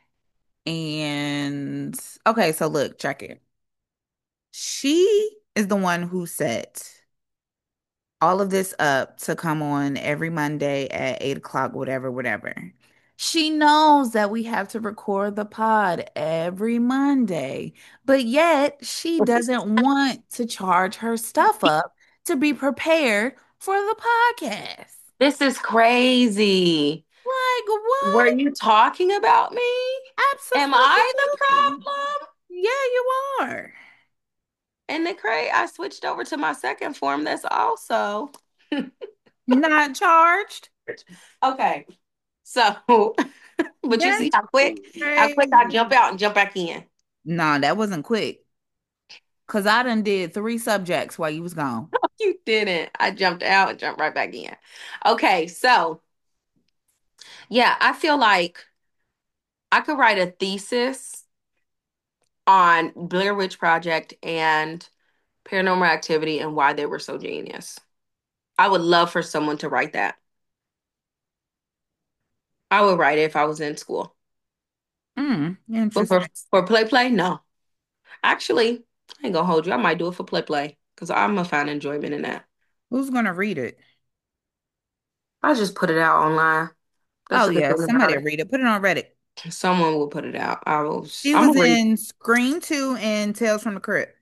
And okay, so look, check it. She is the one who set all of this up to come on every Monday at eight o'clock, whatever, whatever. She knows that we have to record the pod every Monday, but yet she doesn't want to charge her stuff up to be prepared for the podcast. This is crazy. Like, Were what? you talking about me? Am I the Absolutely. problem? Yeah, you are. And the cray, I switched over to my second form that's also Not charged? okay. So, but you see That's how quick, how quick I jump crazy. out and jump back in. Nah, that wasn't quick. Cause I done did three subjects while you was gone. You didn't. I jumped out and jumped right back in. Okay, so yeah, I feel like I could write a thesis on Blair Witch Project and Paranormal Activity and why they were so genius. I would love for someone to write that. I would write it if I was in school. Mm, But for interesting. for play play, no. Actually, I ain't gonna hold you. I might do it for play play because I'm gonna find enjoyment in that. Who's gonna read it? I'll just put it out online. That's Oh the good yeah, thing about somebody will read it. Put it on Reddit. it. Someone will put it out. I will. She I'm was gonna read. in Scream two and Tales from the Crypt.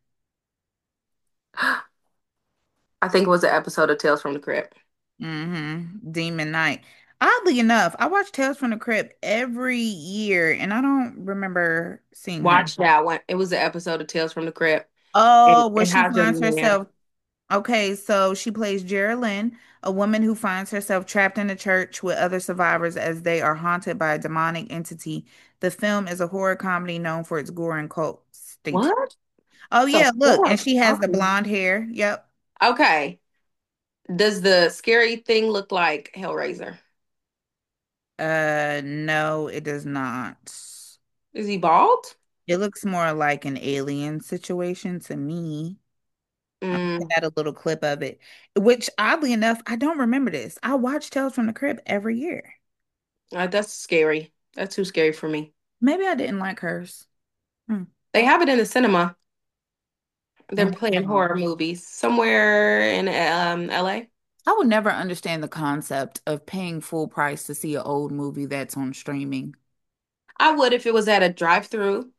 I think it was an episode of Tales from the Crypt. Mm-hmm. Demon Knight. Oddly enough, I watch Tales from the Crypt every year, and I don't remember seeing her. Watch that one. It was an episode of Tales from the Crypt. Oh, It, where it she has a finds man. herself. Okay, so she plays Geraldine, a woman who finds herself trapped in a church with other survivors as they are haunted by a demonic entity. The film is a horror comedy known for its gore and cult. Stay tuned. What Oh the yeah, look, and fuck? she has the Okay. blonde hair. Yep. Okay. Does the scary thing look like Hellraiser? Uh, no, it does not. Is he bald? It looks more like an alien situation to me. I'm looking Mm, at a little clip of it, which oddly enough, I don't remember this. I watch Tales from the Crypt every year. uh, that's scary. That's too scary for me. Maybe I didn't like hers. Hmm. They have it in the cinema. They're Oh, playing wow. horror movies somewhere in um L A. I would never understand the concept of paying full price to see an old movie that's on streaming. I would if it was at a drive-through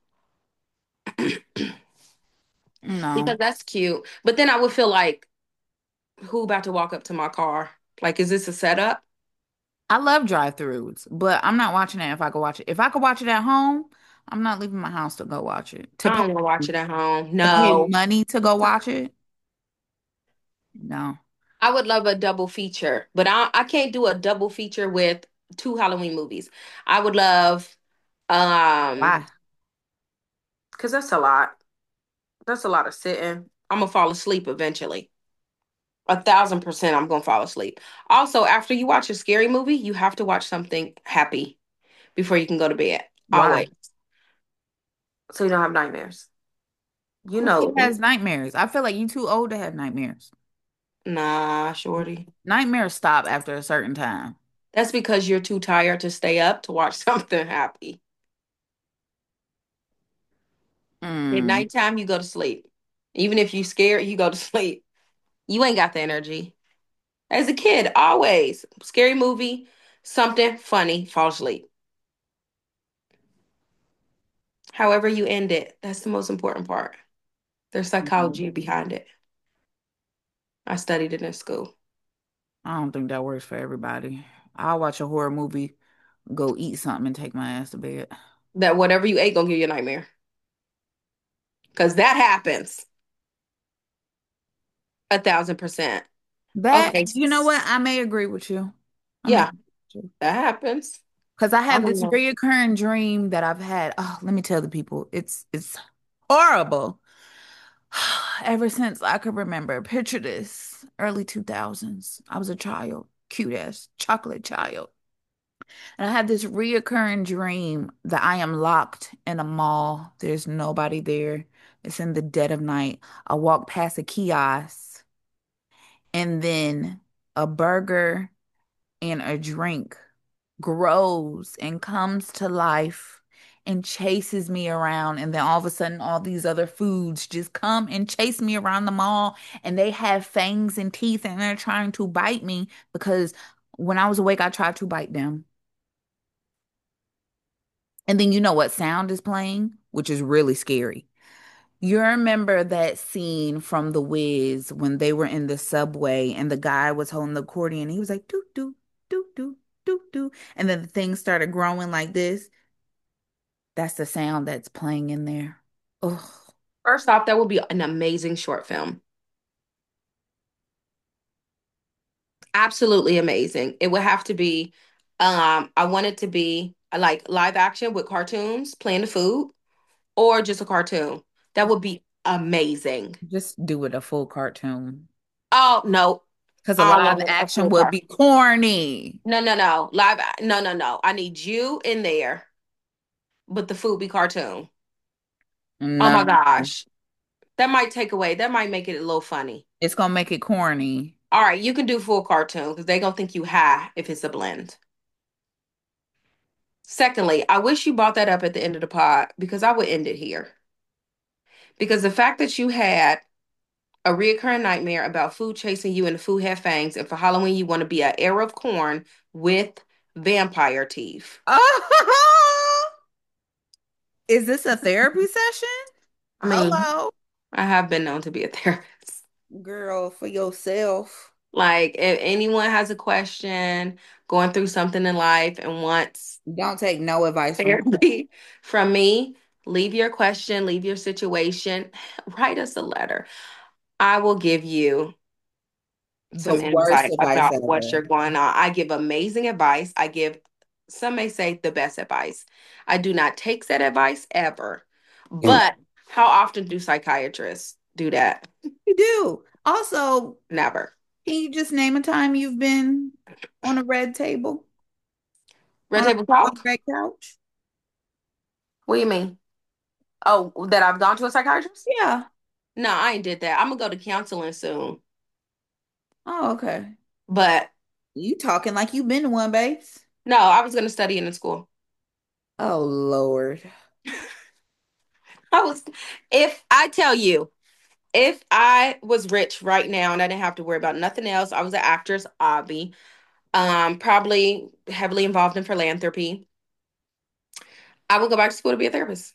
No. because that's cute. But then I would feel like, who about to walk up to my car? Like, is this a setup? I love drive-throughs, but I'm not watching it if I could watch it. If I could watch it at home, I'm not leaving my house to go watch it. To I pay don't want to watch it at home. to pay No. money to go watch it? No. I would love a double feature, but I I can't do a double feature with two Halloween movies. I would love um Why? because that's a lot. That's a lot of sitting. I'm gonna fall asleep eventually. A thousand percent I'm gonna fall asleep. Also, after you watch a scary movie, you have to watch something happy before you can go to bed. Why? Always. So you don't have nightmares. You Who kid know, has nightmares? I feel like you too old to have nightmares. nah, shorty. Nightmares stop after a certain time. That's because you're too tired to stay up to watch something happy. At Mm. nighttime, you go to sleep. Even if you scared, you go to sleep. You ain't got the energy. As a kid, always. Scary movie, something funny, fall asleep. However you end it, that's the most important part. There's Mm. psychology behind it. I studied it in school. I don't think that works for everybody. I'll watch a horror movie, go eat something, and take my ass to bed. That whatever you ate gonna give you a nightmare. Because that happens. A thousand percent. That, Okay. you know what? I may agree with you. I may Yeah, agree with you. that happens. Because I I have don't this know. reoccurring dream that I've had. Oh, let me tell the people. It's it's horrible. Ever since I could remember. Picture this. Early two thousands. I was a child. Cute ass chocolate child. And I have this reoccurring dream that I am locked in a mall. There's nobody there. It's in the dead of night. I walk past a kiosk and then a burger and a drink grows and comes to life and chases me around. And then all of a sudden, all these other foods just come and chase me around the mall. And they have fangs and teeth and they're trying to bite me because when I was awake, I tried to bite them. And then you know what sound is playing, which is really scary. You remember that scene from The Wiz when they were in the subway and the guy was holding the accordion. He was like, doo, doo, doo, doo, doo, doo. And then the thing started growing like this. That's the sound that's playing in there. Oh, First off, that would be an amazing short film. Absolutely amazing. It would have to be, um, I want it to be uh, like live action with cartoons playing the food or just a cartoon. That would be amazing. just do it a full cartoon. Oh, no. Because a I don't live want a action full would car. be corny. No, no, no. Live, no, no, no. I need you in there, but the food be cartoon. Oh No, my gosh. That might take away, that might make it a little funny. it's gonna make it corny. All right, you can do full cartoon because they gonna think you high if it's a blend. Secondly, I wish you brought that up at the end of the pod because I would end it here. Because the fact that you had a reoccurring nightmare about food chasing you and the food had fangs, and for Halloween you want to be an era of corn with vampire teeth. Oh, is this a therapy session? I mean, Hello, I have been known to be a therapist. girl, for yourself. Like, if anyone has a question, going through something in life and wants Don't take no advice from therapy from me, leave your question, leave your situation, write us a letter. I will give you the some worst insight advice about what ever. you're going on. I give amazing advice. I give, some may say, the best advice. I do not take that advice ever. But how often do psychiatrists do that? You do. Also, Never. can you just name a time you've been on a red table, Red on a, table on a talk? red couch? What do you mean? Oh, that I've gone to a psychiatrist? Yeah. No, I ain't did that. I'm gonna go to counseling soon. Oh, okay. But You talking like you've been to one, babes. no, I was gonna study in school. Oh, Lord. I was, if I tell you, if I was rich right now and I didn't have to worry about nothing else, I was an actress, obby, um, probably heavily involved in philanthropy. I would go back to school to be a therapist.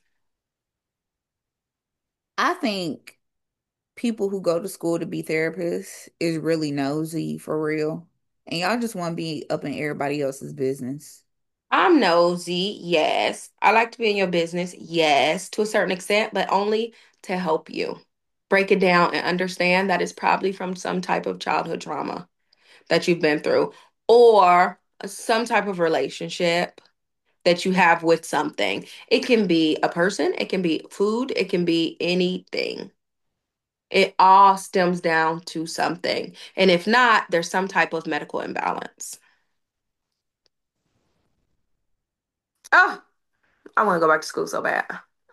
I think people who go to school to be therapists is really nosy for real. And y'all just want to be up in everybody else's business. I'm nosy, yes. I like to be in your business, yes, to a certain extent, but only to help you, break it down and understand that it's probably from some type of childhood trauma that you've been through or some type of relationship that you have with something. It can be a person, it can be food, it can be anything. It all stems down to something. And if not, there's some type of medical imbalance. Oh, I want to go back to school so bad.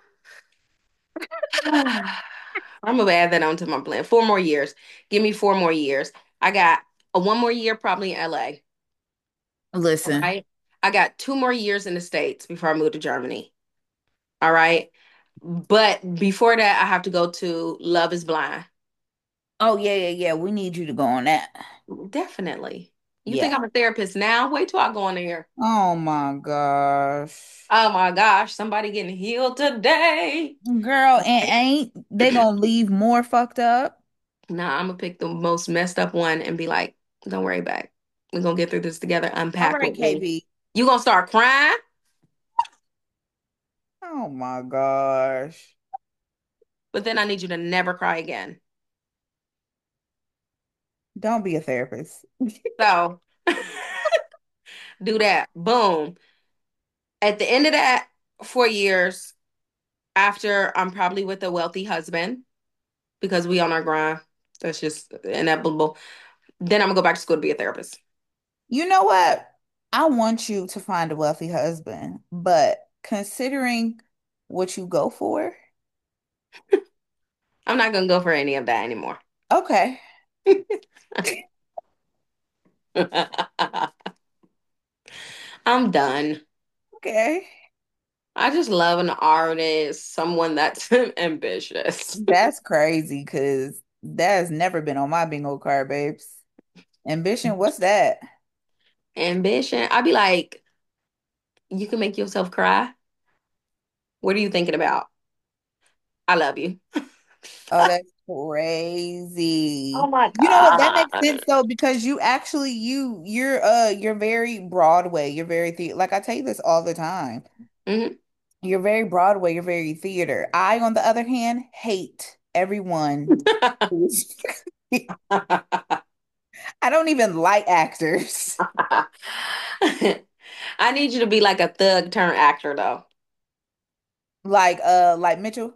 I'm gonna add that onto my plan. Four more years. Give me four more years. I got a one more year probably in L A. All Listen. right. I got two more years in the States before I move to Germany. All right. But before that, I have to go to Love is Blind. Oh yeah, yeah, yeah. We need you to go on that. Definitely. You think Yeah. I'm a therapist now? Wait till I go in there. Oh my gosh. Oh my gosh, somebody getting healed today. Girl, and ain't they gonna leave more fucked up? Nah, I'm gonna pick the most messed up one and be like, don't worry back. We're gonna get through this together. All Unpack right, with me. K B. You gonna start crying, Oh my gosh. but then I need you to never cry again. Don't be a therapist. So do that. Boom. At the end of that four years, after I'm probably with a wealthy husband because we on our grind. That's just inevitable. Then I'm gonna go back to school to be a therapist. You know what? I want you to find a wealthy husband, but considering what you go for, I'm not gonna go for any of that anymore. okay. I'm done. Okay. I just love an artist, someone that's ambitious. That's crazy because that has never been on my bingo card, babes. Ambition, what's that? Ambition. I'd be like, you can make yourself cry. What are you thinking about? I love you. Oh, that's Oh crazy. my You know what? That makes God. sense though, because you actually you you're uh you're very Broadway. You're very the like I tell you this all the time. Mhm. You're very Broadway, you're very theater. I, on the other hand, hate everyone who's I don't even like actors. I need you to be like a thug turned actor though. Like uh like Mitchell.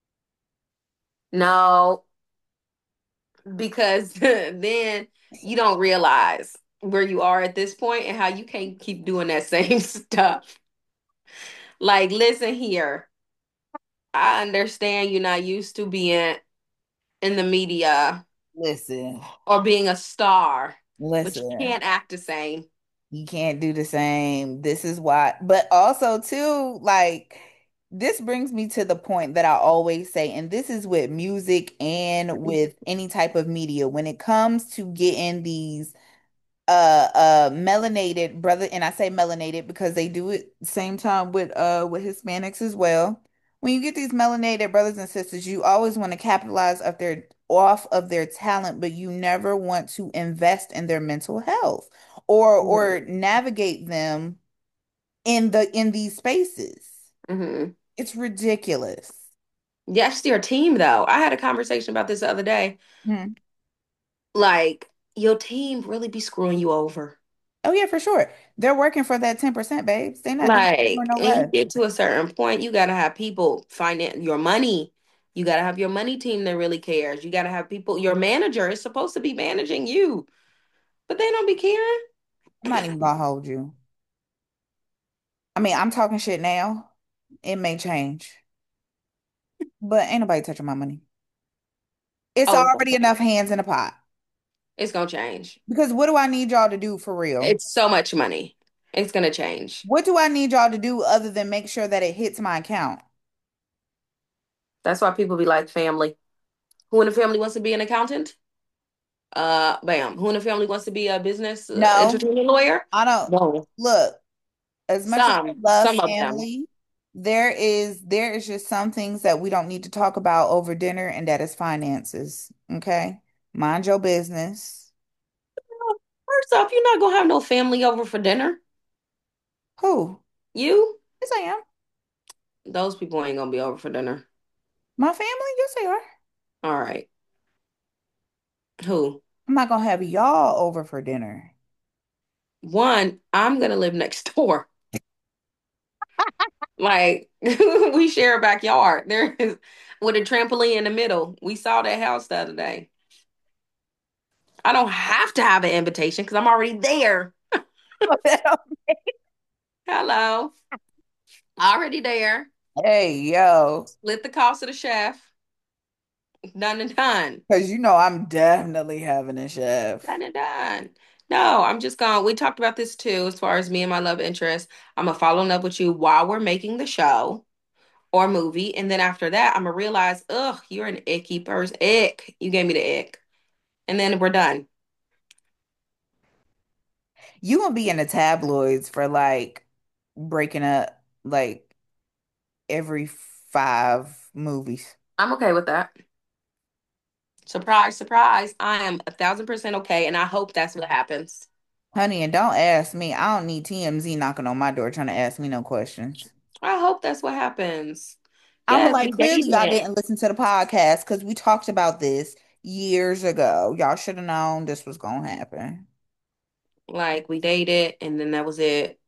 No, because then you don't realize where you are at this point and how you can't keep doing that same stuff. Like, listen here. I understand you're not used to being in the media Listen, or being a star, but you listen. can't act the same. You can't do the same. This is why, but also too, like this brings me to the point that I always say, and this is with music and with any type of media, when it comes to getting these uh uh melanated brother, and I say melanated because they do it same time with uh with Hispanics as well. When you get these melanated brothers and sisters, you always want to capitalize of their off of their talent, but you never want to invest in their mental health or or Mhm. navigate them in the in these spaces. Mhm. It's ridiculous. Yes, your team though. I had a conversation about this the other day. Hmm. Like, your team really be screwing you over. Oh yeah, for sure. They're working for that ten percent, babes. They're not doing more, Like, no and you less. get to a certain point, you gotta have people finance your money. You gotta have your money team that really cares. You gotta have people, your manager is supposed to be managing you, but they don't be caring. I'm not even gonna hold you. I mean, I'm talking shit now. It may change, but ain't nobody touching my money. It's Oh, it's gonna already enough change. hands in the pot. It's gonna change. Because what do I need y'all to do for real? It's so much money. It's gonna change. What do I need y'all to do other than make sure that it hits my account? That's why people be like family. Who in the family wants to be an accountant? Uh, bam. Who in the family wants to be a business uh, No, entertainment lawyer? I don't. No. Look, as much as I Some, love some of them. family, there is there is just some things that we don't need to talk about over dinner, and that is finances. Okay? Mind your business. First off, you're not gonna have no family over for dinner. Who? You? Yes, I am. Those people ain't gonna be over for dinner. My family? Yes, they are. All right. Who? I'm not gonna have y'all over for dinner. One, I'm gonna live next door. Like we share a backyard. There is with a trampoline in the middle. We saw that house the other day. I don't have to have an invitation because I'm already there. Hello. Already there. Hey, yo, Split the cost of the chef. Done and done. because you know I'm definitely having a chef. Done and done. No, I'm just going. We talked about this too, as far as me and my love interest. I'm gonna follow up with you while we're making the show or movie, and then after that, I'm gonna realize, ugh, you're an icky person. Ick. You gave me the ick, and then we're done. You gonna be in the tabloids for like breaking up like every five movies. I'm okay with that. Surprise, surprise. I am a thousand percent okay, and I hope that's what happens. Honey, and don't ask me. I don't need T M Z knocking on my door trying to ask me no questions. I hope that's what happens. I'm Yes, like, we clearly dating y'all it. didn't listen to the podcast because we talked about this years ago. Y'all should have known this was gonna happen. Like we dated, and then that was it.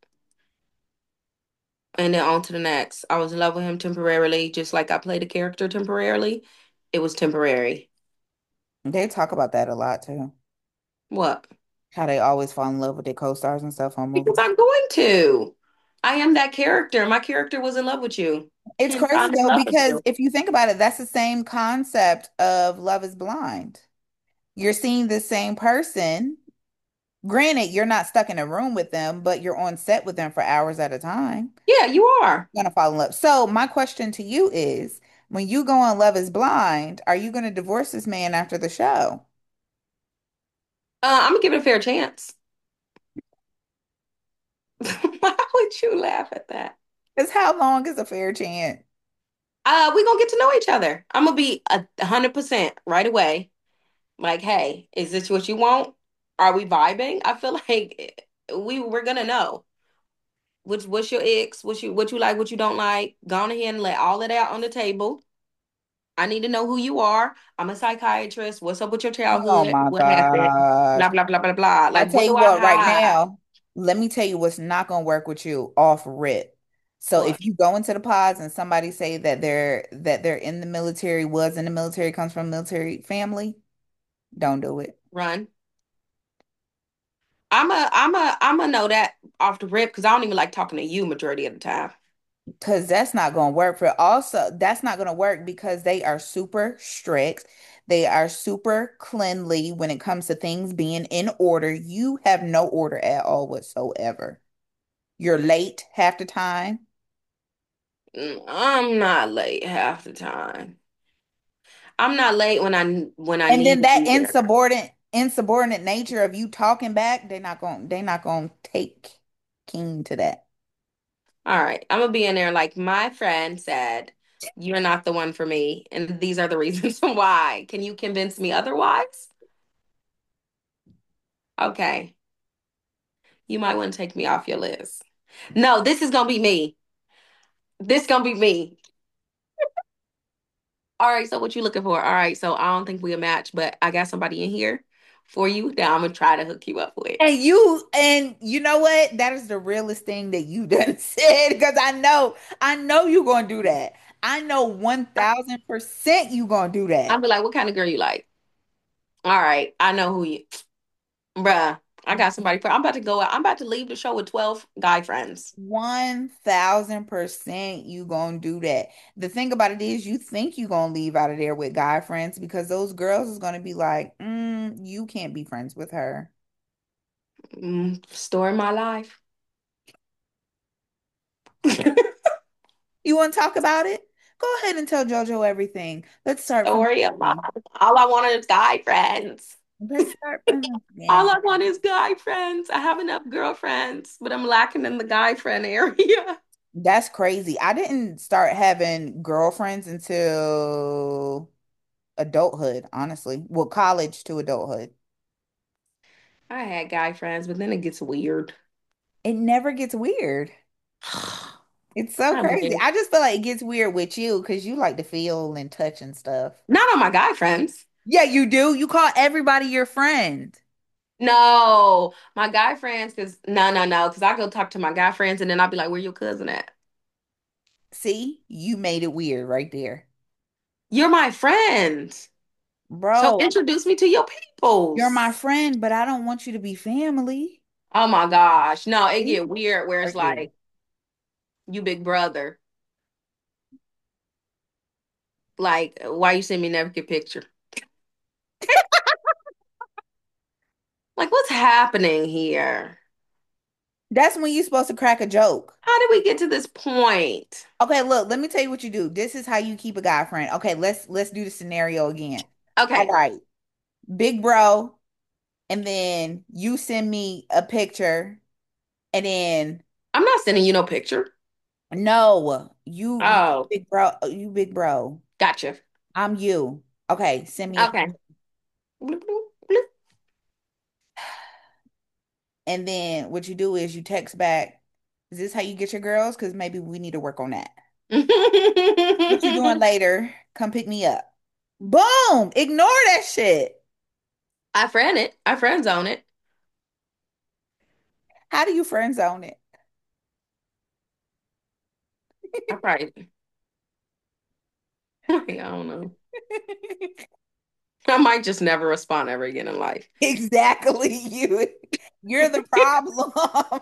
And then on to the next. I was in love with him temporarily, just like I played a character temporarily. It was temporary. They talk about that a lot too. What? How they always fall in love with their co-stars and stuff on Because movies. I'm going to. I am that character. My character was in love with you. It's Hence, crazy I'm in though, love with because you. if you think about it, that's the same concept of Love is Blind. You're seeing the same person. Granted, you're not stuck in a room with them, but you're on set with them for hours at a time. Yeah, you are. You're gonna fall in love. So my question to you is, when you go on Love is Blind, are you gonna divorce this man after the show? Uh, I'm gonna give it a fair chance. Why would you laugh at that? Because how long is a fair chance? Uh, we gonna get to know each other. I'm gonna be a hundred percent right away. Like, hey, is this what you want? Are we vibing? I feel like we we're gonna know. What's what's your ex? What you what you like? What you don't like? Go on ahead and lay all of that on the table. I need to know who you are. I'm a psychiatrist. What's up with your Oh childhood? my What happened? gosh. Blah blah blah blah blah. I Like, tell what you do I what, right hide? now, let me tell you what's not gonna work with you off rip. So if What? you go into the pods and somebody say that they're that they're in the military, was in the military, comes from a military family, don't do it. Run. I'm a I'm a I'm a know that off the rip because I don't even like talking to you majority of the time. Because that's not gonna work for also that's not gonna work because they are super strict. They are super cleanly when it comes to things being in order. You have no order at all whatsoever. You're late half the time. Mm, I'm not late half the time. I'm not late when I when I And need then to that be there. insubordinate insubordinate nature of you talking back, they're not going they're not going to take keen to that. All right, I'm gonna be in there like my friend said, you're not the one for me, and these are the reasons why. Can you convince me otherwise? Okay, you might want to take me off your list. No, this is gonna be me. This gonna be me. All right, so what you looking for? All right, so I don't think we a match, but I got somebody in here for you that I'm gonna try to hook you up with. And you and you know what? That is the realest thing that you done said because I know I know you're going to do that. I know one thousand percent you going to do I'll that. be like, what kind of girl you like? All right, I know who you, bruh. I got somebody for. I'm about to go out. I'm about to leave the show with twelve guy friends. one thousand percent you going to do that. The thing about it is you think you going to leave out of there with guy friends because those girls is going to be like, mm, you can't be friends with her. Mm, story of my life. You want to talk about it? Go ahead and tell JoJo everything. Let's start from Story the of my beginning. all I wanted is guy friends. Let's start from the All I beginning. want is guy friends. I have enough girlfriends, but I'm lacking in the guy friend area. That's crazy. I didn't start having girlfriends until adulthood, honestly. Well, college to adulthood. I had guy friends, but then it gets weird. It never gets weird. It's so I crazy. mean, I just feel like it gets weird with you because you like to feel and touch and stuff. not on my guy friends. Yeah, you do. You call everybody your friend. No, my guy friends, because no, no, no, because I go talk to my guy friends and then I'll be like, where your cousin at? See, you made it weird right there. You're my friend. So Bro, introduce me to your you're peoples. my friend, but I don't want you to be family. Oh my gosh. No, it See? get weird where it's Right there. like you big brother. Like, why you send me never get picture? Like, what's happening here? That's when you're supposed to crack a joke. How did we get to this point? Okay, look, let me tell you what you do. This is how you keep a guy friend. Okay, let's let's do the scenario again. All Okay, right. Big bro, and then you send me a picture, and then I'm not sending you no picture. no, you you Oh, big bro, you big bro. gotcha. I'm you. Okay, send me a Okay. picture. Bloop, bloop, bloop. And then what you do is you text back. Is this how you get your girls? Because maybe we need to work on that. What you doing later? Come pick me up. Boom! Ignore that shit. I friend it. I friend zone it. How do you friend zone it? I probably, I don't know. I might just never respond ever again in life. Exactly you. You're the problem.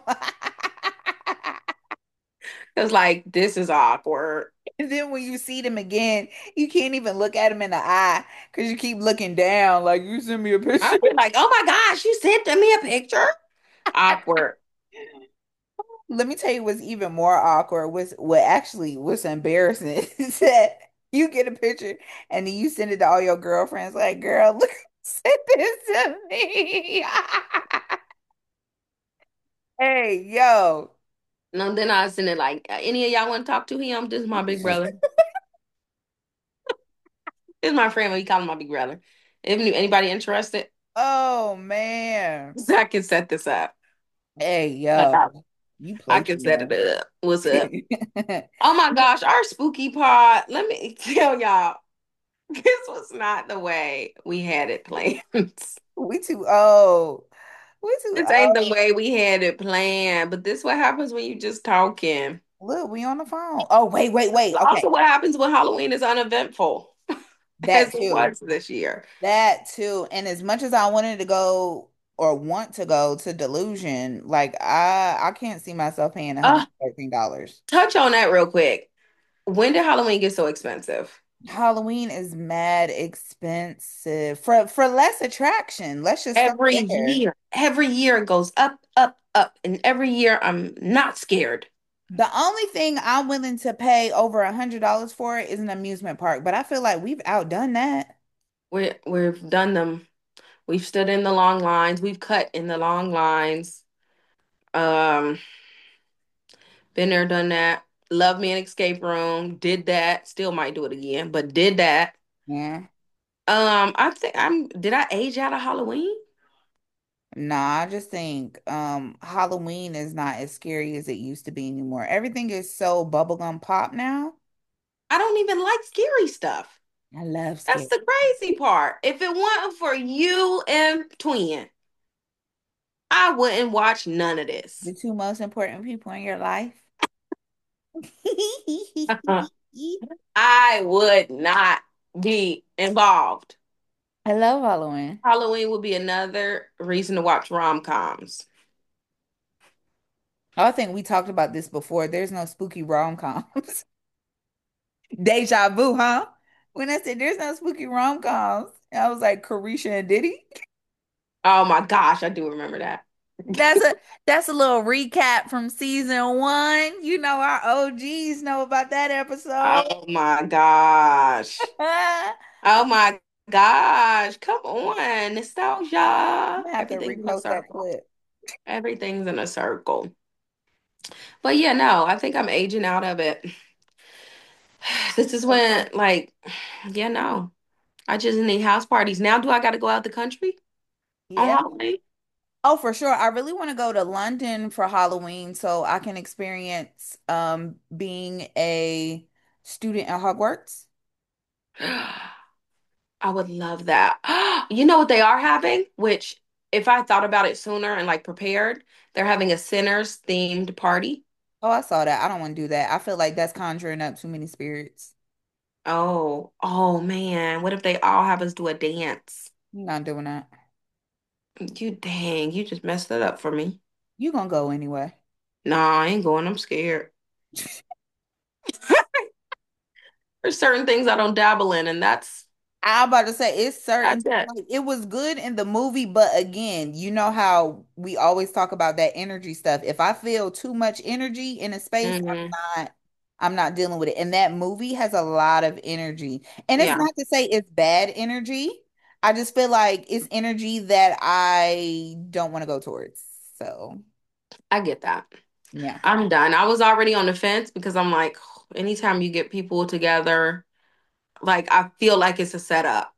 It's like, this is awkward. And then when you see them again, you can't even look at them in the eye because you keep looking down like you send me a picture. I'd be like, oh my gosh, you sent me a picture? Awkward. Let me tell you what's even more awkward was what actually was embarrassing is that you get a picture and then you send it to all your girlfriends like, girl, look, send this to me. Hey, yo. No, then I send it like, any of y'all want to talk to him? This is my big brother. This is my friend. We call him my big brother. If anybody interested, Oh man. I can set this up. Hey, Like, yo. I, You I play can too set it much. up. What's up? Oh my gosh, our spooky pod. Let me tell y'all, this was not the way we had it planned. We too old. We too This ain't the old. way we had it planned, but this what happens when you just talking. Look, we on the phone. Oh, wait, wait, This wait. is Okay. also what happens when Halloween is uneventful, That as it too. was this year. That too. And as much as I wanted to go or want to go to Delusion, like I I can't see myself paying Uh, one hundred thirteen dollars. touch on that real quick. When did Halloween get so expensive? Halloween is mad expensive for for less attraction. Let's just start Every there. year, every year it goes up, up, up, and every year I'm not scared. The only thing I'm willing to pay over a hundred dollars for is an amusement park, but I feel like we've outdone that. We we've done them. We've stood in the long lines. We've cut in the long lines. Um, been there, done that. Love me an escape room. Did that. Still might do it again, but did that. Yeah. Um, I think I'm. Did I age out of Halloween? Nah, I just think um Halloween is not as scary as it used to be anymore. Everything is so bubblegum pop now. I don't even like scary stuff. I love That's scary. the crazy part. If it wasn't for you and Twin, I wouldn't watch none of this. The two most important people in your life. I would not be involved. I love Halloween. Halloween would be another reason to watch rom-coms. I think we talked about this before. There's no spooky rom-coms. Deja vu, huh? When I said there's no spooky rom-coms, I was like Carisha and Diddy. Oh my gosh, I do remember that. That's a that's a little recap from season one. You know our O Gs know about that episode. Oh my gosh. I'm Oh my gosh. Come on. Nostalgia. gonna have to Everything's in a repost that circle. clip. Everything's in a circle. But yeah, no, I think I'm aging out of it. This is when, like, yeah, no. I just need house parties. Now, do I got to go out the country on Yeah, Halloween? Oh, for sure. I really want to go to London for Halloween so I can experience um being a student at Hogwarts. I would love that. You know what they are having? Which, if I thought about it sooner and like prepared, they're having a Sinners themed party. Oh, I saw that. I don't want to do that. I feel like that's conjuring up too many spirits. Oh, oh man. What if they all have us do a dance? I'm not doing that. You dang, you just messed it up for me. You gonna go anyway. Nah, I ain't going. I'm scared. There's certain things I don't dabble in, and that's I'm about to say it's certain that's it. like it was good in the movie, but again, you know how we always talk about that energy stuff. If I feel too much energy in a space, Hmm. I'm not I'm not dealing with it. And that movie has a lot of energy. And it's Yeah, not to say it's bad energy. I just feel like it's energy that I don't want to go towards. So, I get that. yeah. I'm done. I was already on the fence because I'm like, anytime you get people together, like I feel like it's a setup.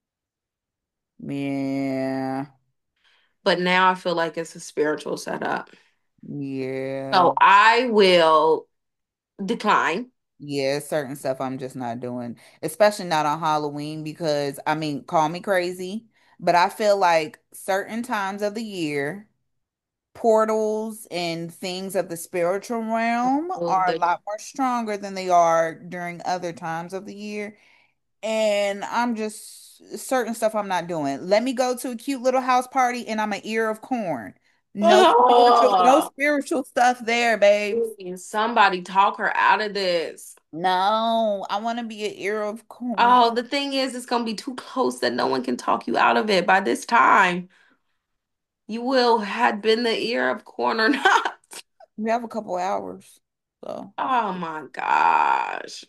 Yeah. But now I feel like it's a spiritual setup. Yeah. So I will decline. Yeah, certain stuff I'm just not doing, especially not on Halloween because I mean, call me crazy, but I feel like certain times of the year, portals and things of the spiritual realm Oh, are a the lot more stronger than they are during other times of the year. And I'm just certain stuff I'm not doing. Let me go to a cute little house party and I'm an ear of corn. No spiritual, no oh, spiritual stuff there, babes. please, somebody talk her out of this. No, I want to be an ear of corn. Oh, the thing is, it's gonna be too close that no one can talk you out of it. By this time, you will had been the ear of corn or not. We have a couple hours, so we'll Oh see. my gosh.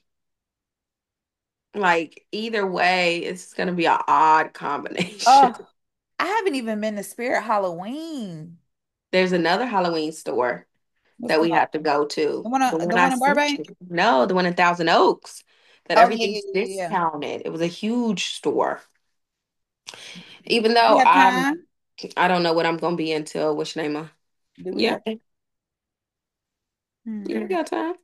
Like either way, it's gonna be an odd combination. Oh, I haven't even been to Spirit Halloween. There's another Halloween store What's that we called? have to go to. The one, The on- one the I one in sent you. Burbank? No, the one in Thousand Oaks. That Oh yeah, yeah, everything's yeah, yeah. discounted. It was a huge store. Even We though have I'm, time? I don't know what I'm gonna be until which name I. Do we Yeah, have? Hmm. yeah, we got time.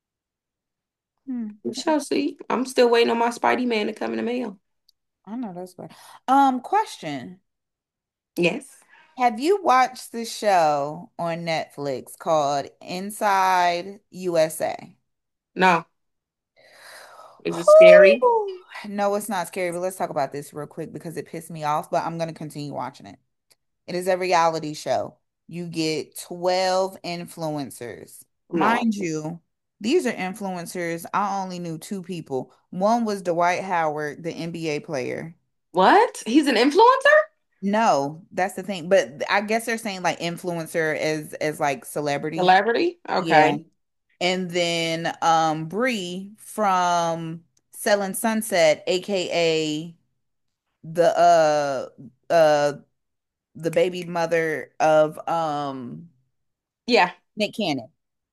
Hmm. We shall see. I'm still waiting on my Spidey Man to come in the mail. I know that's right. Um, question. Yes. Have you watched the show on Netflix called Inside U S A? No. Is it scary? No, it's not scary, but let's talk about this real quick because it pissed me off, but I'm going to continue watching it. It is a reality show. You get twelve influencers. No. Mind you, these are influencers. I only knew two people. One was Dwight Howard, the N B A player. What? He's an influencer? No, that's the thing. But I guess they're saying like influencer as as like celebrity. Celebrity? Yeah. Okay. And then um Bree from Selling Sunset, aka the uh uh the baby mother of um Yeah. Nick Cannon.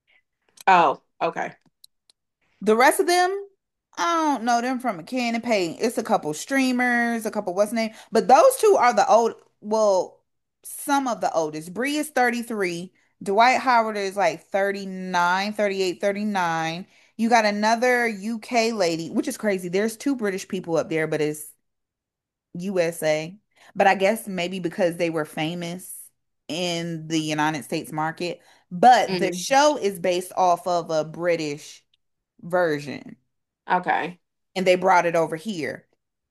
Oh, okay. The rest of them, I don't know them from a can of paint. It's a couple streamers, a couple what's name, but those two are the old. Well, some of the oldest. Bree is thirty-three. Dwight Howard is like thirty-nine, thirty-eight, thirty-nine. You got another U K lady, which is crazy. There's two British people up there, but it's U S A. But I guess maybe because they were famous in the United States market. But the Mm, show is based off of a British version okay. and they brought it over here.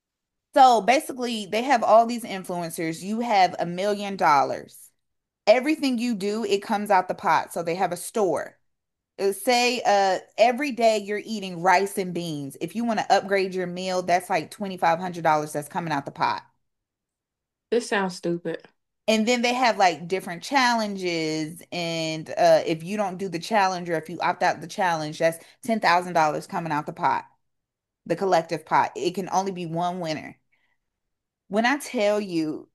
So basically, they have all these influencers. You have a million dollars. Everything you do, it comes out the pot. So they have a store. Uh, Say uh every day you're eating rice and beans. If you want to upgrade your meal, that's like twenty-five hundred dollars that's coming out the pot. This sounds stupid. And then they have like different challenges. And uh if you don't do the challenge or if you opt out the challenge, that's ten thousand dollars coming out the pot, the collective pot. It can only be one winner. When I tell you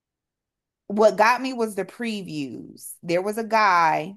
what got me was the previews. There was a guy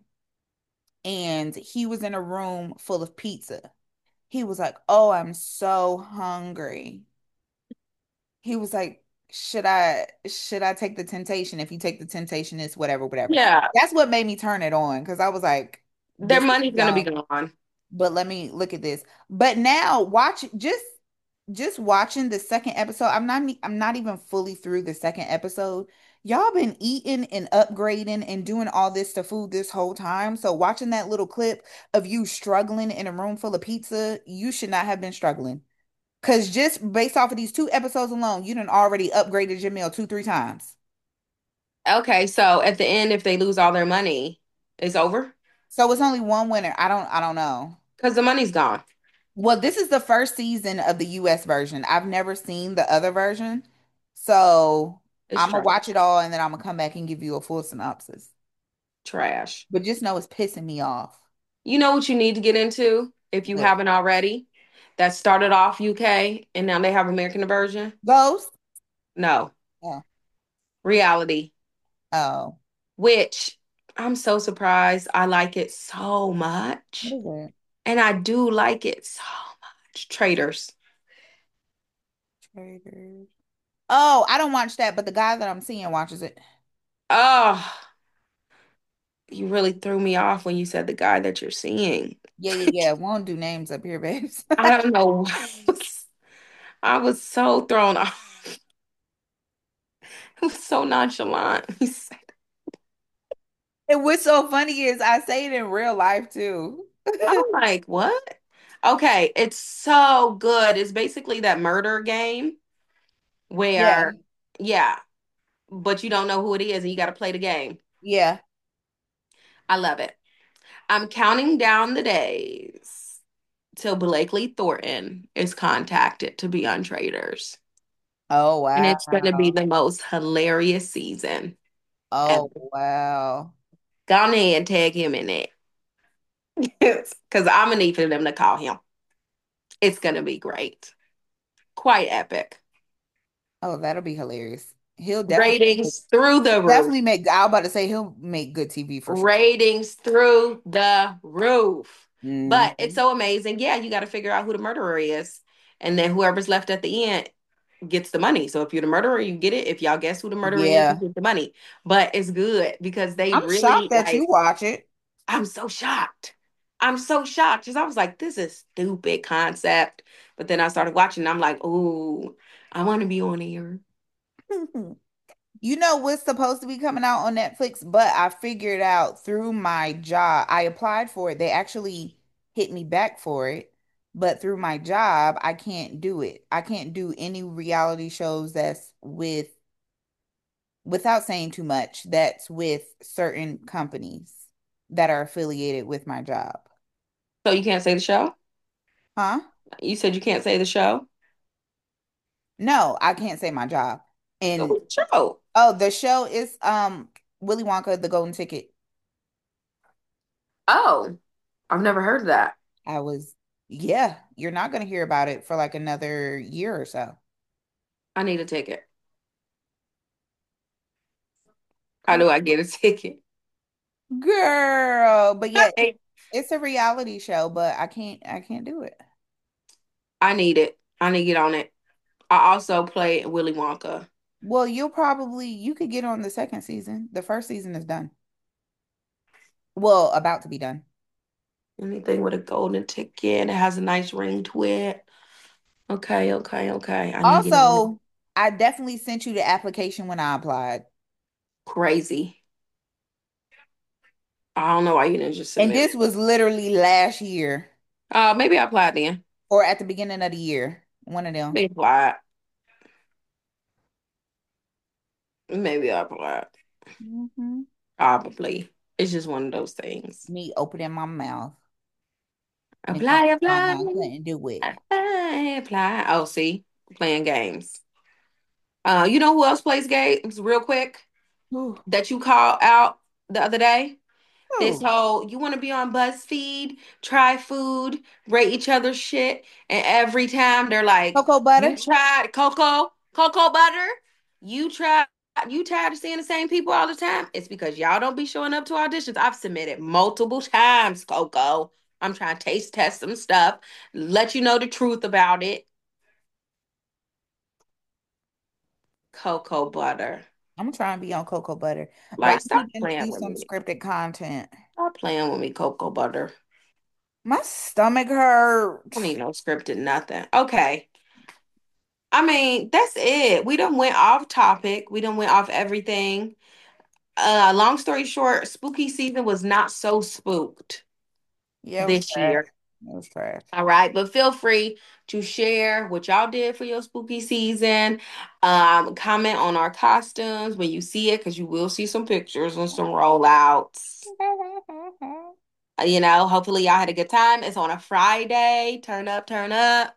and he was in a room full of pizza. He was like, "Oh, I'm so hungry." He was like, should I should I take the temptation? If you take the temptation, it's whatever, whatever. Yeah, That's what made me turn it on because I was like, their this is money's gonna be dumb. gone. But let me look at this. But now watch just just watching the second episode. I'm not e- I'm not even fully through the second episode. Y'all been eating and upgrading and doing all this to food this whole time. So watching that little clip of you struggling in a room full of pizza, you should not have been struggling. Cause just based off of these two episodes alone, you done already upgraded your meal two, three times. Okay, so at the end, if they lose all their money, it's over So it's only one winner. I don't I don't know. because the money's gone. Well, this is the first season of the U S version. I've never seen the other version. So It's I'm gonna trash. watch it all and then I'm gonna come back and give you a full synopsis. Trash. But just know it's pissing me off. You know what you need to get into if you What? haven't already? That started off U K and now they have American version. Ghost? No, Oh. reality, Oh. which I'm so surprised. I like it so What much. is it? And I do like it so much. Traders. Traders. Oh, I don't watch that, but the guy that I'm seeing watches it. Oh, you really threw me off when you said the guy that you're seeing. Yeah, yeah, yeah. Won't do names up here, babes. I don't know. I was so thrown off. It was so nonchalant. He said, And what's so funny is I say it in real life too. I'm like, what? Okay, it's so good. It's basically that murder game Yeah, where, yeah, but you don't know who it is and you got to play the game. yeah. I love it. I'm counting down the days till Blakely Thornton is contacted to be on Traders. Oh And it's going to be wow. the most hilarious season ever. Oh wow. Go on ahead and tag him in it. Because I'm going to need for them to call him. It's going to be great. Quite epic. Oh, that'll be hilarious. He'll definitely Ratings through the roof. definitely make. I was about to say he'll make good T V for sure. Ratings through the roof. But it's Hmm. so amazing. Yeah, you got to figure out who the murderer is. And then whoever's left at the end gets the money. So if you're the murderer, you get it. If y'all guess who the murderer is, you Yeah, get the money. But it's good because they I'm shocked really that you like, watch it. I'm so shocked. I'm so shocked because I was like, this is stupid concept. But then I started watching and I'm like, oh, I want to be on here. You know what's supposed to be coming out on Netflix, but I figured out through my job. I applied for it. They actually hit me back for it, but through my job, I can't do it. I can't do any reality shows that's with, without saying too much, that's with certain companies that are affiliated with my job. So you can't say the show? Huh? You said you can't say the show? No, I can't say my job. So And what's the show? oh, the show is um Willy Wonka, the Golden Ticket. Oh, I've never heard of that. I was, yeah, you're not going to hear about it for like another year or so. I need a ticket. How do I get a ticket? Girl, but yeah, Hey, it's a reality show, but I can't I can't do it. I need it. I need to get on it. I also play Willy Wonka. Well, you'll probably you could get on the second season. The first season is done. Well, about to be done. Anything with a golden ticket. It has a nice ring to it. Okay, okay, okay. I need to get on it. Also, I definitely sent you the application when I applied. Crazy. I don't know why you didn't just And submit this it. was literally last year Uh, maybe I applied then. or at the beginning of the year. One of them. Maybe I applied. Maybe I applied. Hmm. Probably. It's just one of those things. Me opening my mouth and Apply, talking about apply, I couldn't do it. apply, apply. Oh, see, playing games. Uh, you know who else plays games? Real quick, Whew. that you called out the other day. This Whew. whole you want to be on BuzzFeed, try food, rate each other's shit, and every time they're like, Cocoa "You butter? tried cocoa, cocoa butter. You try." You tired of seeing the same people all the time? It's because y'all don't be showing up to auditions. I've submitted multiple times, Coco. I'm trying to taste test some stuff, let you know the truth about it. Cocoa butter. I'm trying to be on cocoa butter, but I Like, stop need to playing see with some me. scripted content. Stop playing with me, cocoa butter. My stomach I don't hurts. need no scripted nothing. Okay. I mean, that's it. We done went off topic. We done went off everything. Uh, long story short, spooky season was not so spooked Yeah, it was this trash. year. It was trash. All right, but feel free to share what y'all did for your spooky season. Um, comment on our costumes when you see it, because you will see some pictures and some rollouts. Uh, You know, hopefully y'all had a good time. It's on a Friday. Turn up, turn up,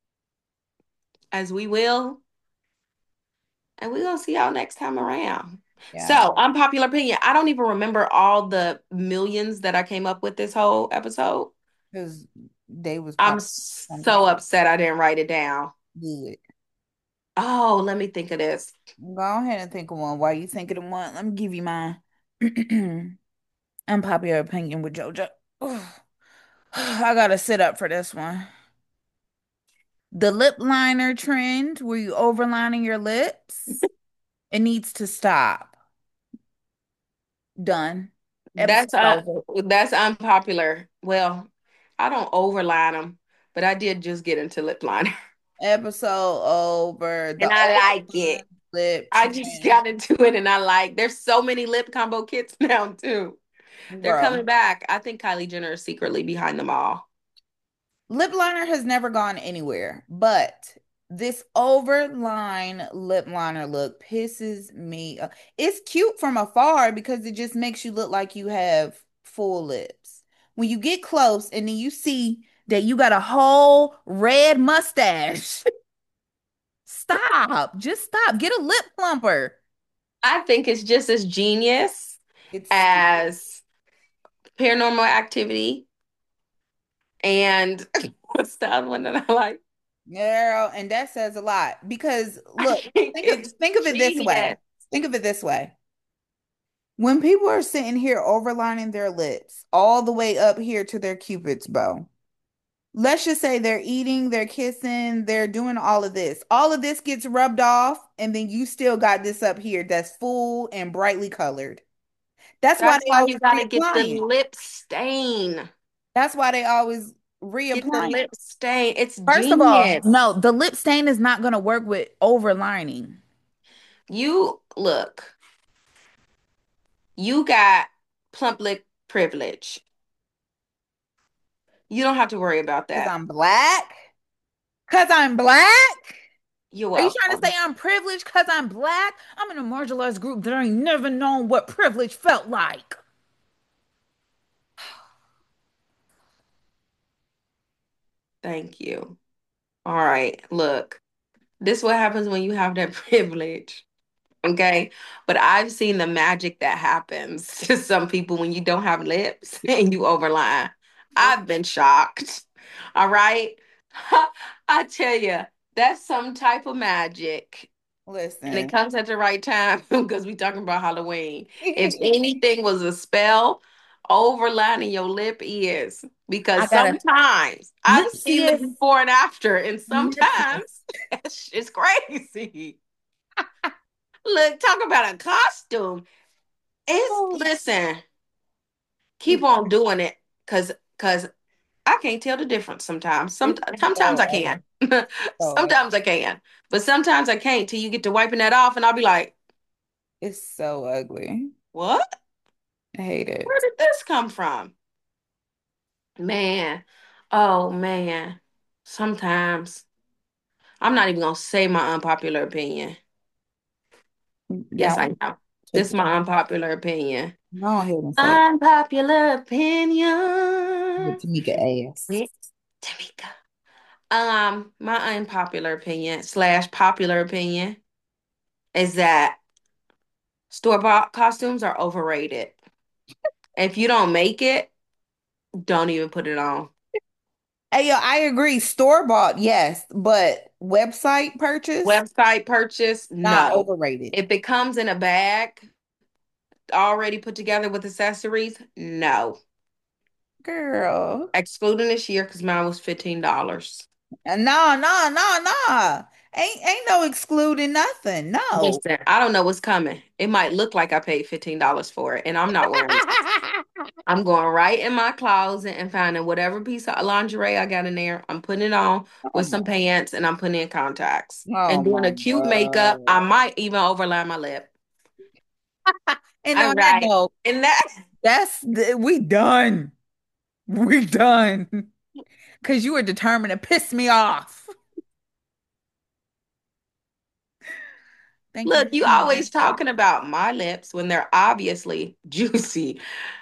as we will. And we're gonna see y'all next time around. Yeah, So, unpopular opinion. I don't even remember all the millions that I came up with this whole episode. because they was I'm probably something so upset I didn't write it down. good. Oh, let me think of this. Go ahead and think of one. While you think of the one, let me give you mine. Unpopular opinion with JoJo. Ugh. I gotta sit up for this one. The lip liner trend, where you overlining your lips, it needs to stop. Done. That's Episode uh, over. that's unpopular. Well, I don't overline them, but I did just get into lip liner, Episode over. and The I like overline it. lip I just trend. got into it, and I like. There's so many lip combo kits now too. They're Girl. coming back. I think Kylie Jenner is secretly behind them all. Lip liner has never gone anywhere, but this overline lip liner look pisses me off. It's cute from afar because it just makes you look like you have full lips. When you get close and then you see that you got a whole red mustache, stop. Just stop. Get a lip plumper. I think it's just as genius It's stupid. as Paranormal Activity and what's the other one that I like? Girl, and that says a lot because I look, think think of it's think of it this way. genius. Think of it this way. When people are sitting here overlining their lips all the way up here to their cupid's bow, let's just say they're eating, they're kissing, they're doing all of this. All of this gets rubbed off, and then you still got this up here that's full and brightly colored. That's why That's they why you always gotta get the reapplying. lip stain. That's why they always Get the reapplying. lip stain. It's First of all, genius. no, the lip stain is not going to work with overlining You look, you got plump lip privilege. You don't have to worry about because that. I'm black. Because I'm black. You're Are you trying to say welcome. I'm privileged because I'm black? I'm in a marginalized group that ain't never known what privilege felt like. Thank you. All right, look. This is what happens when you have that privilege. Okay. But I've seen the magic that happens to some people when you don't have lips and you overline. I've been shocked. All right. I tell you, that's some type of magic. And it Listen, comes at the right time because we talking about Halloween. If anything was a spell, overlining your lip is. Because I gotta sometimes I've let's seen see the if before and after, and listen. sometimes it's, it's crazy. Look, talk about a costume. It's Oh, listen, keep it's on doing it because because I can't tell the difference sometimes. Some it's sometimes so I ugly. can. So ugly. Sometimes I can. But sometimes I can't till you get to wiping that off and I'll be like, It's so ugly. what? I hate Where it. did this come from? Man. Oh man. Sometimes I'm not even gonna say my unpopular opinion. Yes, Y'all I know. take This is it. my unpopular opinion. Go ahead and say it. Unpopular With opinion. Tamika ass. With Tamika. Um, my unpopular opinion slash popular opinion is that store-bought costumes are overrated. If you don't make it, don't even put it on. Hey, yo, I agree. Store bought, yes, but website purchase, Website purchase, not no. overrated. If it comes in a bag already put together with accessories, no. Girl. Excluding this year because mine was fifteen dollars. And no, no, no, no. Ain't ain't no excluding nothing. No. Listen, I don't know what's coming. It might look like I paid fifteen dollars for it, and I'm not wearing it. I'm going right in my closet and finding whatever piece of lingerie I got in there. I'm putting it on Oh with my, some pants and I'm putting in contacts oh and doing my a cute makeup. I God. might even overlay my lip. And All on that right. note, And that that's we done. We done. Because you were determined to piss me off. Thank you look, for you tuning in. always talking about my lips when they're obviously juicy.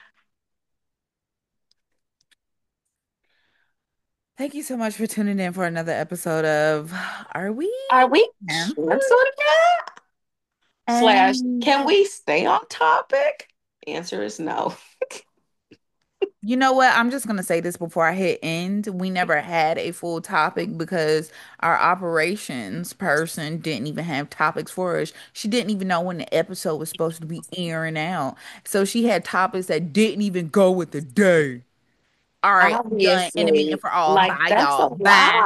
Thank you so much for tuning in for another episode of Are We Are we Canceled? canceled yet? Slash, And can we stay on topic? Answer is no. you know what? I'm just gonna say this before I hit end. We never had a full topic because our operations person didn't even have topics for us. She didn't even know when the episode was supposed to be airing out. So she had topics that didn't even go with the day. All right, I'm done. In a minute Obviously, for all. like Bye, that's a y'all. Bye. lot.